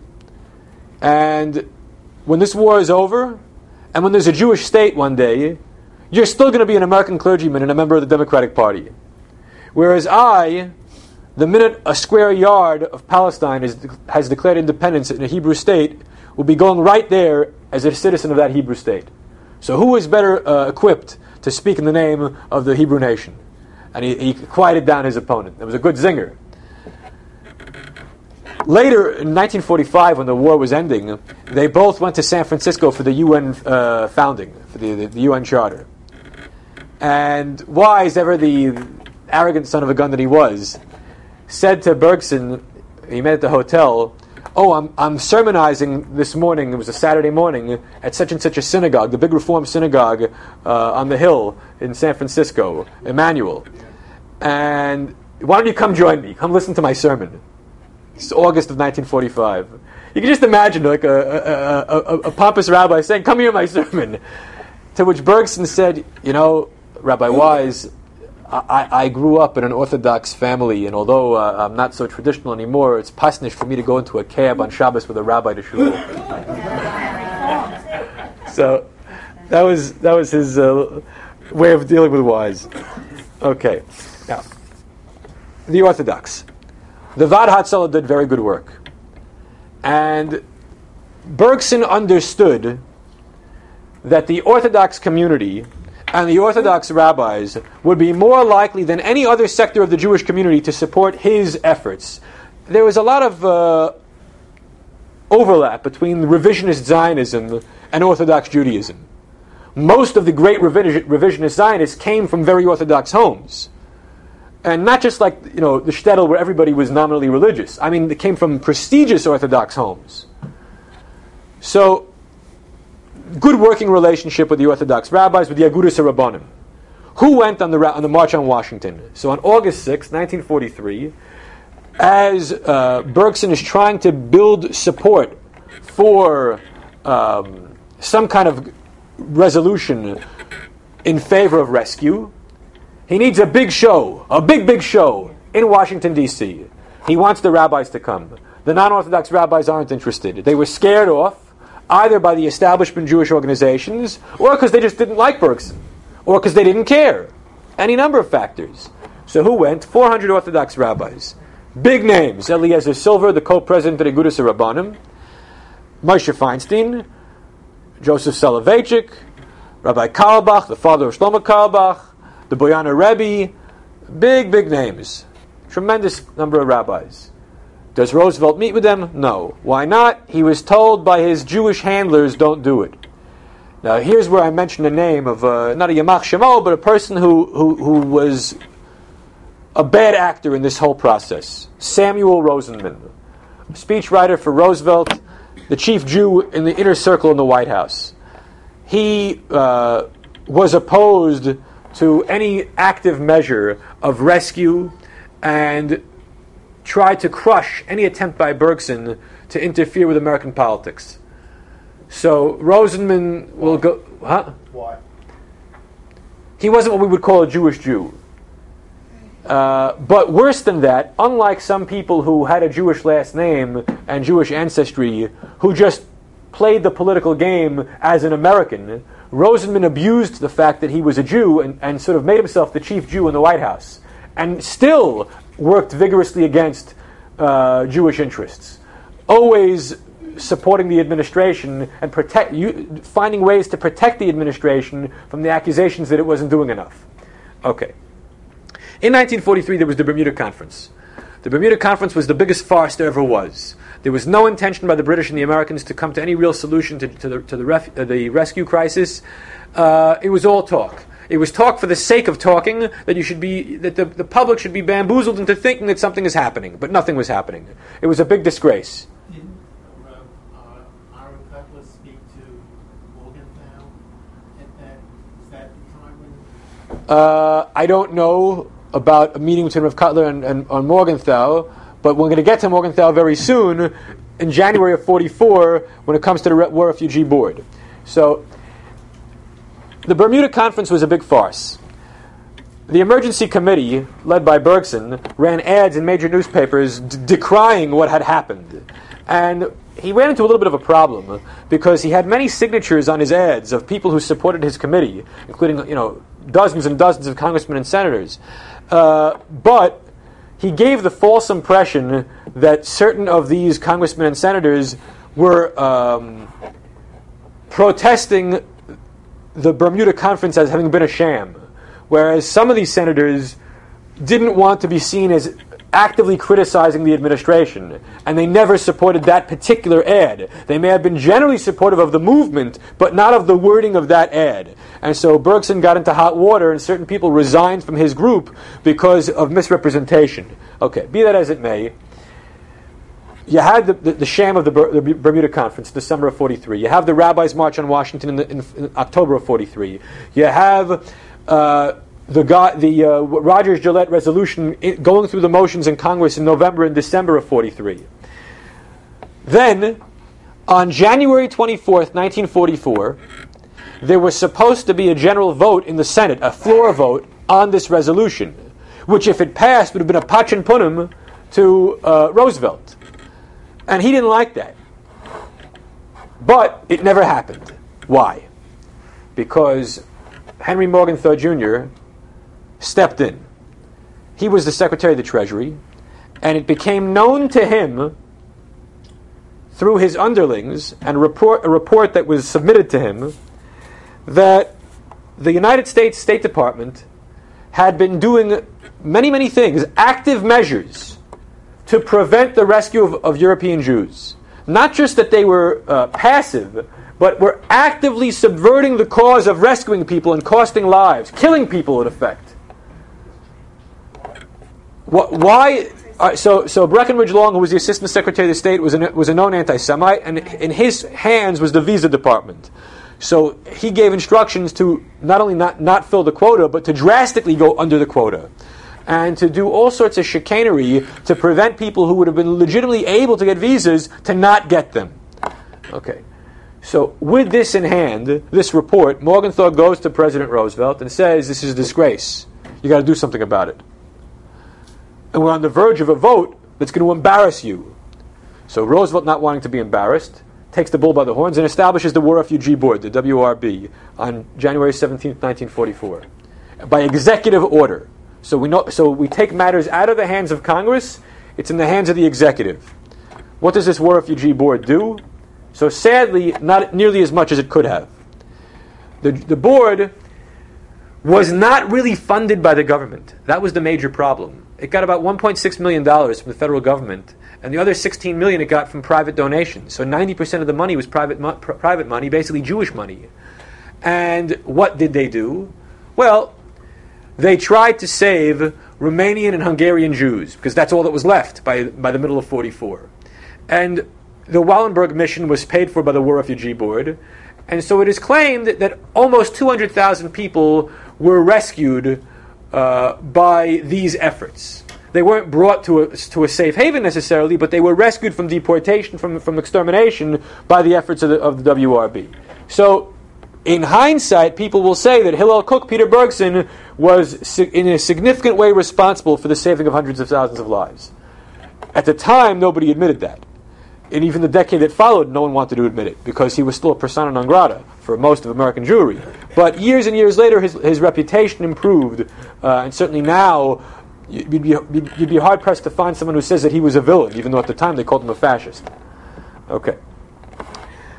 And when this war is over, and when there's a Jewish state one day, you're still going to be an American clergyman and a member of the Democratic Party. Whereas I, the minute a square yard of Palestine has declared independence in a Hebrew state, will be going right there as a citizen of that Hebrew state. So who is better equipped to speak in the name of the Hebrew nation?" And he quieted down his opponent. It was a good zinger. Later, in 1945, when the war was ending, they both went to San Francisco for the UN founding, for the UN Charter. And Wise, ever the arrogant son of a gun that he was, said to Bergson, he met at the hotel, "Oh, I'm sermonizing this morning," it was a Saturday morning, "at such and such a synagogue, the big Reform synagogue on the hill in San Francisco, Emmanuel. And why don't you come join me? Come listen to my sermon." It's August of 1945. You can just imagine like a pompous rabbi saying, "Come hear my sermon." To which Bergson said, "You know, Rabbi Wise, I grew up in an Orthodox family, and although I'm not so traditional anymore, it's pasnish for me to go into a cab on Shabbos with a rabbi to shul." So that was his way of dealing with Wise. Okay, now the Orthodox. The Vad Hatzalah did very good work. And Bergson understood that the Orthodox community and the Orthodox rabbis would be more likely than any other sector of the Jewish community to support his efforts. There was a lot of overlap between revisionist Zionism and Orthodox Judaism. Most of the great revisionist Zionists came from very Orthodox homes. And not just like, the shtetl where everybody was nominally religious. I mean, they came from prestigious Orthodox homes. So, good working relationship with the Orthodox rabbis, with the Agudas HaRabbanim. Who went on the March on Washington? So on August 6, 1943, as Bergson is trying to build support for some kind of resolution in favor of rescue, he needs a big show, a big show in Washington, D.C. He wants the rabbis to come. The non-Orthodox rabbis aren't interested. They were scared off, either by the establishment Jewish organizations, or because they just didn't like Bergson, or because they didn't care. Any number of factors. So who went? 400 Orthodox rabbis. Big names. Eliezer Silver, the co-president of the Agudas HaRabbanim, Moshe Feinstein, Joseph Soloveitchik, Rabbi Karlbach, the father of Shlomo Karlbach, the Boyaner Rebbe, big names. Tremendous number of rabbis. Does Roosevelt meet with them? No. Why not? He was told by his Jewish handlers, don't do it. Now here's where I mention the name of, not a Yamach Shemo, but a person who was a bad actor in this whole process. Samuel Rosenman, speechwriter for Roosevelt, the chief Jew in the inner circle in the White House. He was opposed to any active measure of rescue and tried to crush any attempt by Bergson to interfere with American politics. So Rosenman will go... Why? He wasn't what we would call a Jewish Jew. But worse than that, unlike some people who had a Jewish last name and Jewish ancestry, who just played the political game as an American, Rosenman abused the fact that he was a Jew and sort of made himself the chief Jew in the White House, and still worked vigorously against Jewish interests. Always supporting the administration and finding ways to protect the administration from the accusations that it wasn't doing enough. Okay. In 1943, there was the Bermuda Conference. The Bermuda Conference was the biggest farce there ever was. There was no intention by the British and the Americans to come to any real solution to the rescue crisis. It was all talk. It was talk for the sake of talking, that the public should be bamboozled into thinking that something is happening, but nothing was happening. It was a big disgrace. Didn't Aaron Cutler speak to Morgenthau at that? Was that the time when? I don't know about a meeting between Rav Cutler and Morgenthau, but we're going to get to Morgenthau very soon, in January of 44, when it comes to the War Refugee Board. So, the Bermuda Conference was a big farce. The emergency committee, led by Bergson, ran ads in major newspapers decrying what had happened. And he ran into a little bit of a problem, because he had many signatures on his ads of people who supported his committee, including, dozens and dozens of congressmen and senators. But he gave the false impression that certain of these congressmen and senators were protesting the Bermuda Conference as having been a sham, whereas some of these senators didn't want to be seen as actively criticizing the administration, and they never supported that particular ad. They may have been generally supportive of the movement, but not of the wording of that ad. And so Bergson got into hot water, and certain people resigned from his group because of misrepresentation. Okay, be that as it may, you had the sham of the Bermuda Conference, December of 43. You have the Rabbis' March on Washington in October of 43. You have the Rogers-Gillette resolution going through the motions in Congress in November and December of 43. Then, on January 24th, 1944, there was supposed to be a general vote in the Senate, a floor vote, on this resolution, which, if it passed, would have been a pachin punim to Roosevelt. And he didn't like that. But it never happened. Why? Because Henry Morgenthau Jr. stepped in. He was the Secretary of the Treasury, and it became known to him through his underlings and a report that was submitted to him that the United States State Department had been doing many, many things, active measures, to prevent the rescue of European Jews. Not just that they were passive, but were actively subverting the cause of rescuing people and costing lives, killing people in effect. Why? So Breckinridge Long, who was the Assistant Secretary of the State, was a known anti-Semite, and in his hands was the Visa Department. So he gave instructions to not only not fill the quota, but to drastically go under the quota, and to do all sorts of chicanery to prevent people who would have been legitimately able to get visas to not get them. Okay. So with this in hand, this report, Morgenthau goes to President Roosevelt and says, this is a disgrace. You got to do something about it. And we're on the verge of a vote that's going to embarrass you. So Roosevelt, not wanting to be embarrassed, takes the bull by the horns and establishes the War Refugee Board, the WRB, on January 17th, 1944, by executive order. So we take matters out of the hands of Congress. It's in the hands of the executive. What does this War Refugee Board do? So sadly, not nearly as much as it could have. The board was not really funded by the government. That was the major problem. It got about $1.6 million from the federal government, and the other $16 million it got from private donations. So 90% of the money was private money, basically Jewish money. And what did they do? Well, they tried to save Romanian and Hungarian Jews, because that's all that was left by the middle of 44. And the Wallenberg mission was paid for by the War Refugee Board, and so it is claimed that almost 200,000 people were rescued by these efforts. They weren't brought to a safe haven necessarily, but they were rescued from deportation, from extermination, by the efforts of the WRB. So, in hindsight, people will say that Hillel Kook, Peter Bergson, was in a significant way responsible for the saving of hundreds of thousands of lives. At the time, nobody admitted that. And even the decade that followed, no one wanted to admit it, because he was still a persona non grata for most of American Jewry. But years and years later, his reputation improved, and certainly now, you'd be hard-pressed to find someone who says that he was a villain, even though at the time they called him a fascist. Okay.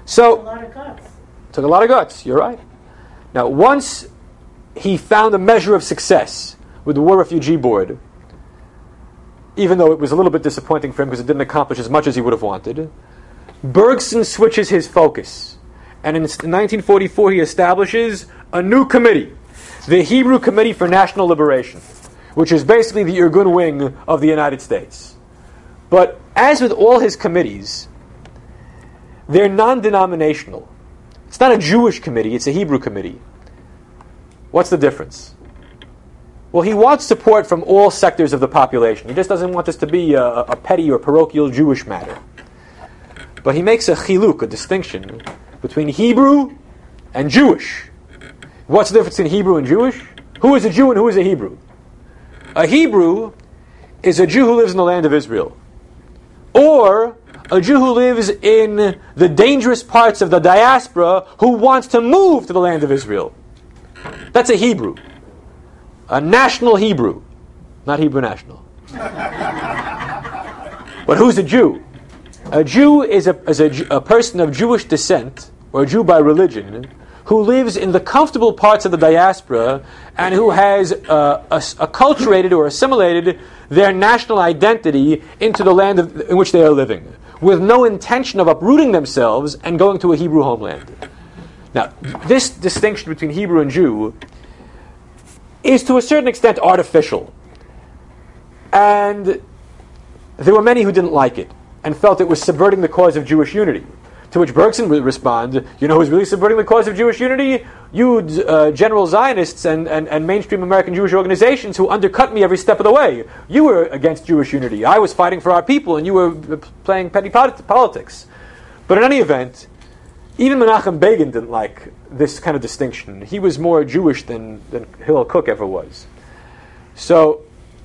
A lot of guts. Took a lot of guts, you're right. Now, once he found a measure of success with the War Refugee Board, even though it was a little bit disappointing for him because it didn't accomplish as much as he would have wanted, Bergson switches his focus. And in 1944, he establishes a new committee, the Hebrew Committee for National Liberation, which is basically the Irgun wing of the United States. But as with all his committees, they're non-denominational. It's not a Jewish committee, it's a Hebrew committee. What's the difference? Well, he wants support from all sectors of the population. He just doesn't want this to be a petty or parochial Jewish matter. But he makes a chiluk, a distinction, between Hebrew and Jewish. What's the difference in Hebrew and Jewish? Who is a Jew and who is a Hebrew? A Hebrew is a Jew who lives in the land of Israel. Or a Jew who lives in the dangerous parts of the diaspora who wants to move to the land of Israel. That's a Hebrew. A national Hebrew. Not Hebrew national. But who's a Jew? A Jew is a person of Jewish descent, or a Jew by religion, who lives in the comfortable parts of the diaspora and who has acculturated or assimilated their national identity into the land in which they are living, with no intention of uprooting themselves and going to a Hebrew homeland. Now, this distinction between Hebrew and Jew is to a certain extent artificial. And there were many who didn't like it and felt it was subverting the cause of Jewish unity. To which Bergson would respond, you know who's really subverting the cause of Jewish unity? You general Zionists and mainstream American Jewish organizations who undercut me every step of the way. You were against Jewish unity. I was fighting for our people and you were playing petty politics. But in any event, even Menachem Begin didn't like this kind of distinction. He was more Jewish than Hillel Kook ever was. So,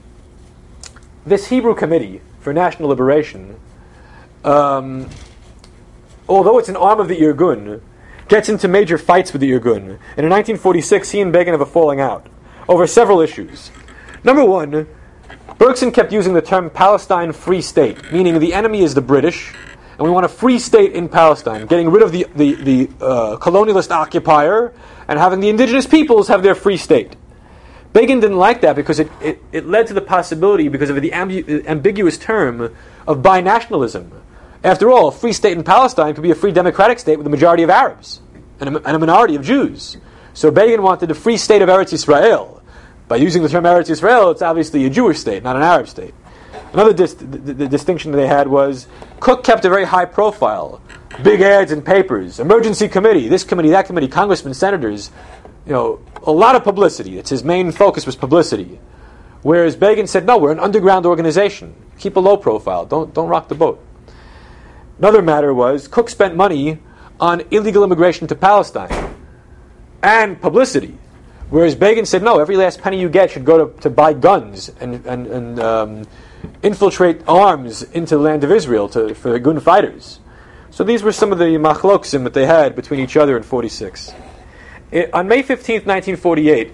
this Hebrew Committee for National Liberation, although it's an arm of the Irgun, gets into major fights with the Irgun. And in 1946, he and Begin have a falling out over several issues. Number one, Bergson kept using the term Palestine Free State, meaning the enemy is the British, and we want a free state in Palestine, getting rid of the colonialist occupier and having the indigenous peoples have their free state. Begin didn't like that because it led to the possibility, because of the ambiguous term, of binationalism. After all, a free state in Palestine could be a free democratic state with a majority of Arabs and a minority of Jews. So Begin wanted a free state of Eretz Yisrael. By using the term Eretz Yisrael, it's obviously a Jewish state, not an Arab state. Another the distinction they had was Kook kept a very high profile. Big ads in papers, emergency committee, this committee, that committee, congressmen, senators, a lot of publicity. It's his main focus was publicity. Whereas Begin said, no, we're an underground organization. Keep a low profile. Don't rock the boat. Another matter was Kook spent money on illegal immigration to Palestine and publicity. Whereas Begin said, no, every last penny you get should go to buy guns and infiltrate arms into the land of Israel for the gun fighters. So these were some of the machloksim that they had between each other in 46. On May 15th, 1948,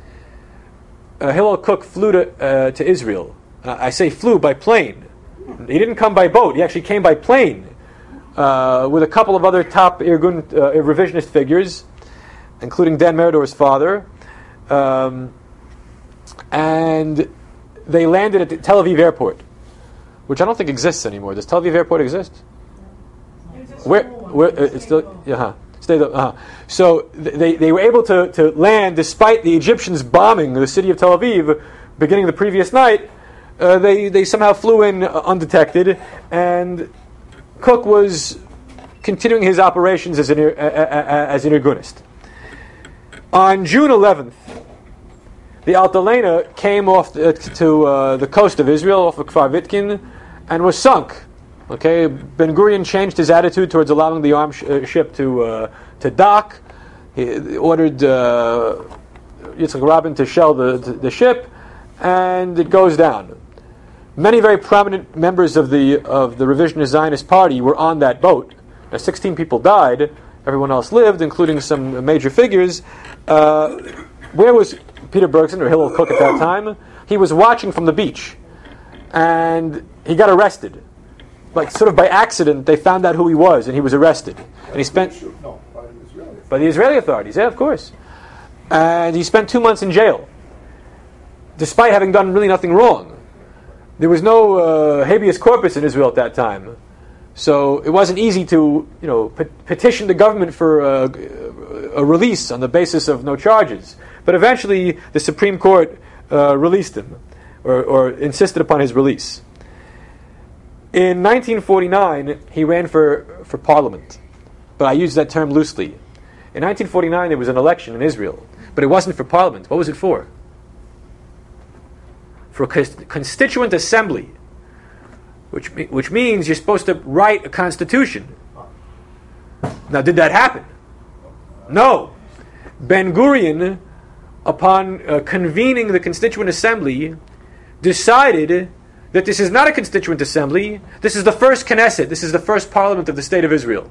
Hillel Kook flew to Israel. I say flew by plane. He didn't come by boat. He actually came by plane with a couple of other top Irgun revisionist figures, including Dan Meridor's father. And they landed at the Tel Aviv airport, which I don't think exists anymore. Does Tel Aviv airport exist? Where it's still So they were able to land despite the Egyptians bombing the city of Tel Aviv beginning the previous night. They somehow flew in undetected, and Kook was continuing his operations as an Irgunist. On June 11th, the Altalena came off to the coast of Israel, off of Kfar Vitkin, and was sunk. Okay, Ben Gurion changed his attitude towards allowing the armed ship to dock. He ordered Yitzhak Rabin to shell the ship, and it goes down. Many very prominent members of the revisionist Zionist party were on that boat. Now, 16 people died. Everyone else lived, including some major figures. Where was Peter Bergson, or Hillel Kook at that time? He was watching from the beach, and he got arrested. like sort of by accident, they found out who he was, and he was arrested. And he spent by the Israeli authorities. Yeah, of course. And he spent 2 months in jail, despite having done really nothing wrong. There was no habeas corpus in Israel at that time, so it wasn't easy to, petition the government for a release on the basis of no charges. But eventually, the Supreme Court released him, or insisted upon his release. In 1949, he ran for parliament, but I use that term loosely. In 1949, there was an election in Israel, but it wasn't for parliament. What was it for? For a constituent assembly, which means you're supposed to write a constitution. Now, did that happen? No. Ben Gurion, upon convening the constituent assembly, decided that this is not a constituent assembly. This is the first Knesset. This is the first parliament of the state of Israel.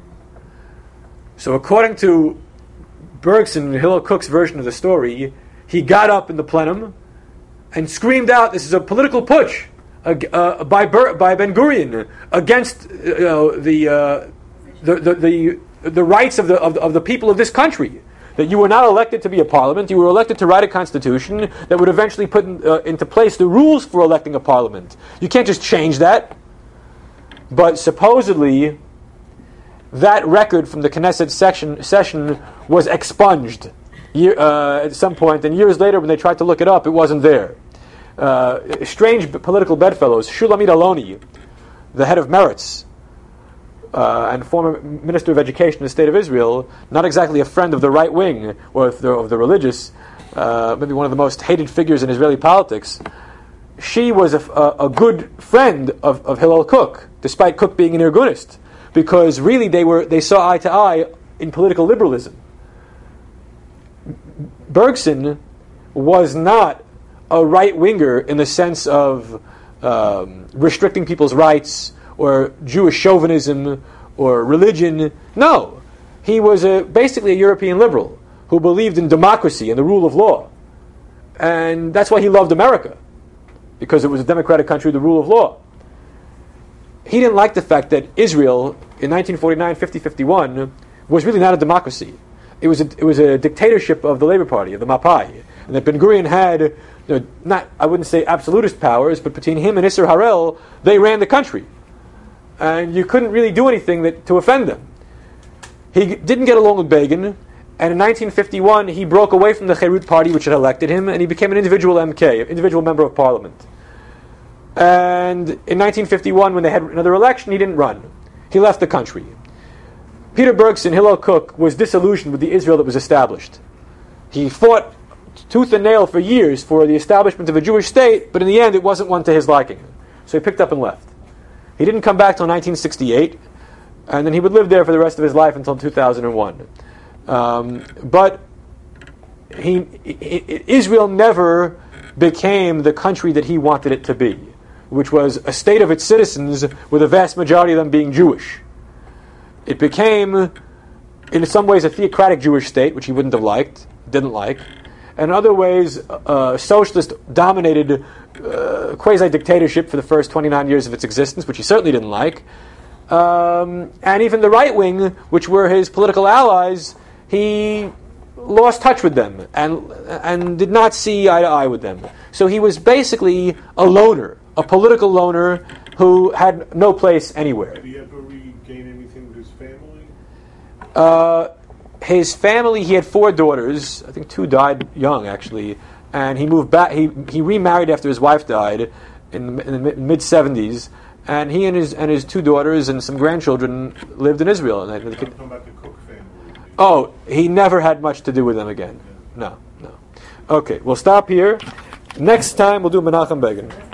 So according to Bergson and Hillel Cook's version of the story, he got up in the plenum and screamed out, "This is a political putsch by Ben Gurion against the rights of the people of this country. That you were not elected to be a parliament, you were elected to write a constitution that would eventually put into place the rules for electing a parliament. You can't just change that." But supposedly, that record from the Knesset session was expunged at some point, and years later when they tried to look it up, it wasn't there. Strange political bedfellows. Shulamit Aloni, the head of Meretz, and former Minister of Education in the State of Israel, not exactly a friend of the right wing or of the religious, maybe one of the most hated figures in Israeli politics. She was a good friend of Hillel Cook, despite Cook being an Irgunist, because really they saw eye to eye in political liberalism. Bergson was not a right-winger in the sense of restricting people's rights or Jewish chauvinism or religion. No. He was basically a European liberal who believed in democracy and the rule of law. And that's why he loved America, because it was a democratic country with the rule of law. He didn't like the fact that Israel, in 1949, 50-51, was really not a democracy. It was a dictatorship of the Labour Party, of the Mapai. And that Ben Gurion had, not, I wouldn't say absolutist powers, but between him and Isser Harel, they ran the country. And you couldn't really do anything to offend them. He didn't get along with Begin, and in 1951 he broke away from the Cherut party which had elected him, and he became an individual MK, an individual member of parliament. And in 1951, when they had another election, he didn't run. He left the country. Peter Bergson, Hillel Cook, was disillusioned with the Israel that was established. He fought tooth and nail for years for the establishment of a Jewish state, but in the end it wasn't one to his liking. So he picked up and left. He didn't come back till 1968, and then he would live there for the rest of his life until 2001. But Israel never became the country that he wanted it to be, which was a state of its citizens with a vast majority of them being Jewish. It became, in some ways, a theocratic Jewish state, which he didn't like. And in other ways, a socialist-dominated quasi-dictatorship for the first 29 years of its existence, which he certainly didn't like. And even the right wing, which were his political allies, he lost touch with them and did not see eye to eye with them. So he was basically a loner, a political loner who had no place anywhere. Did he ever regain anything with his family? His family, he had 4 daughters. I think 2 died young, actually. And he moved back. He remarried after his wife died in the mid-70s. And he and his 2 daughters and some grandchildren lived in Israel. And talking about the Cook family. Oh, he never had much to do with them again. No. Okay, we'll stop here. Next time we'll do Menachem Begin.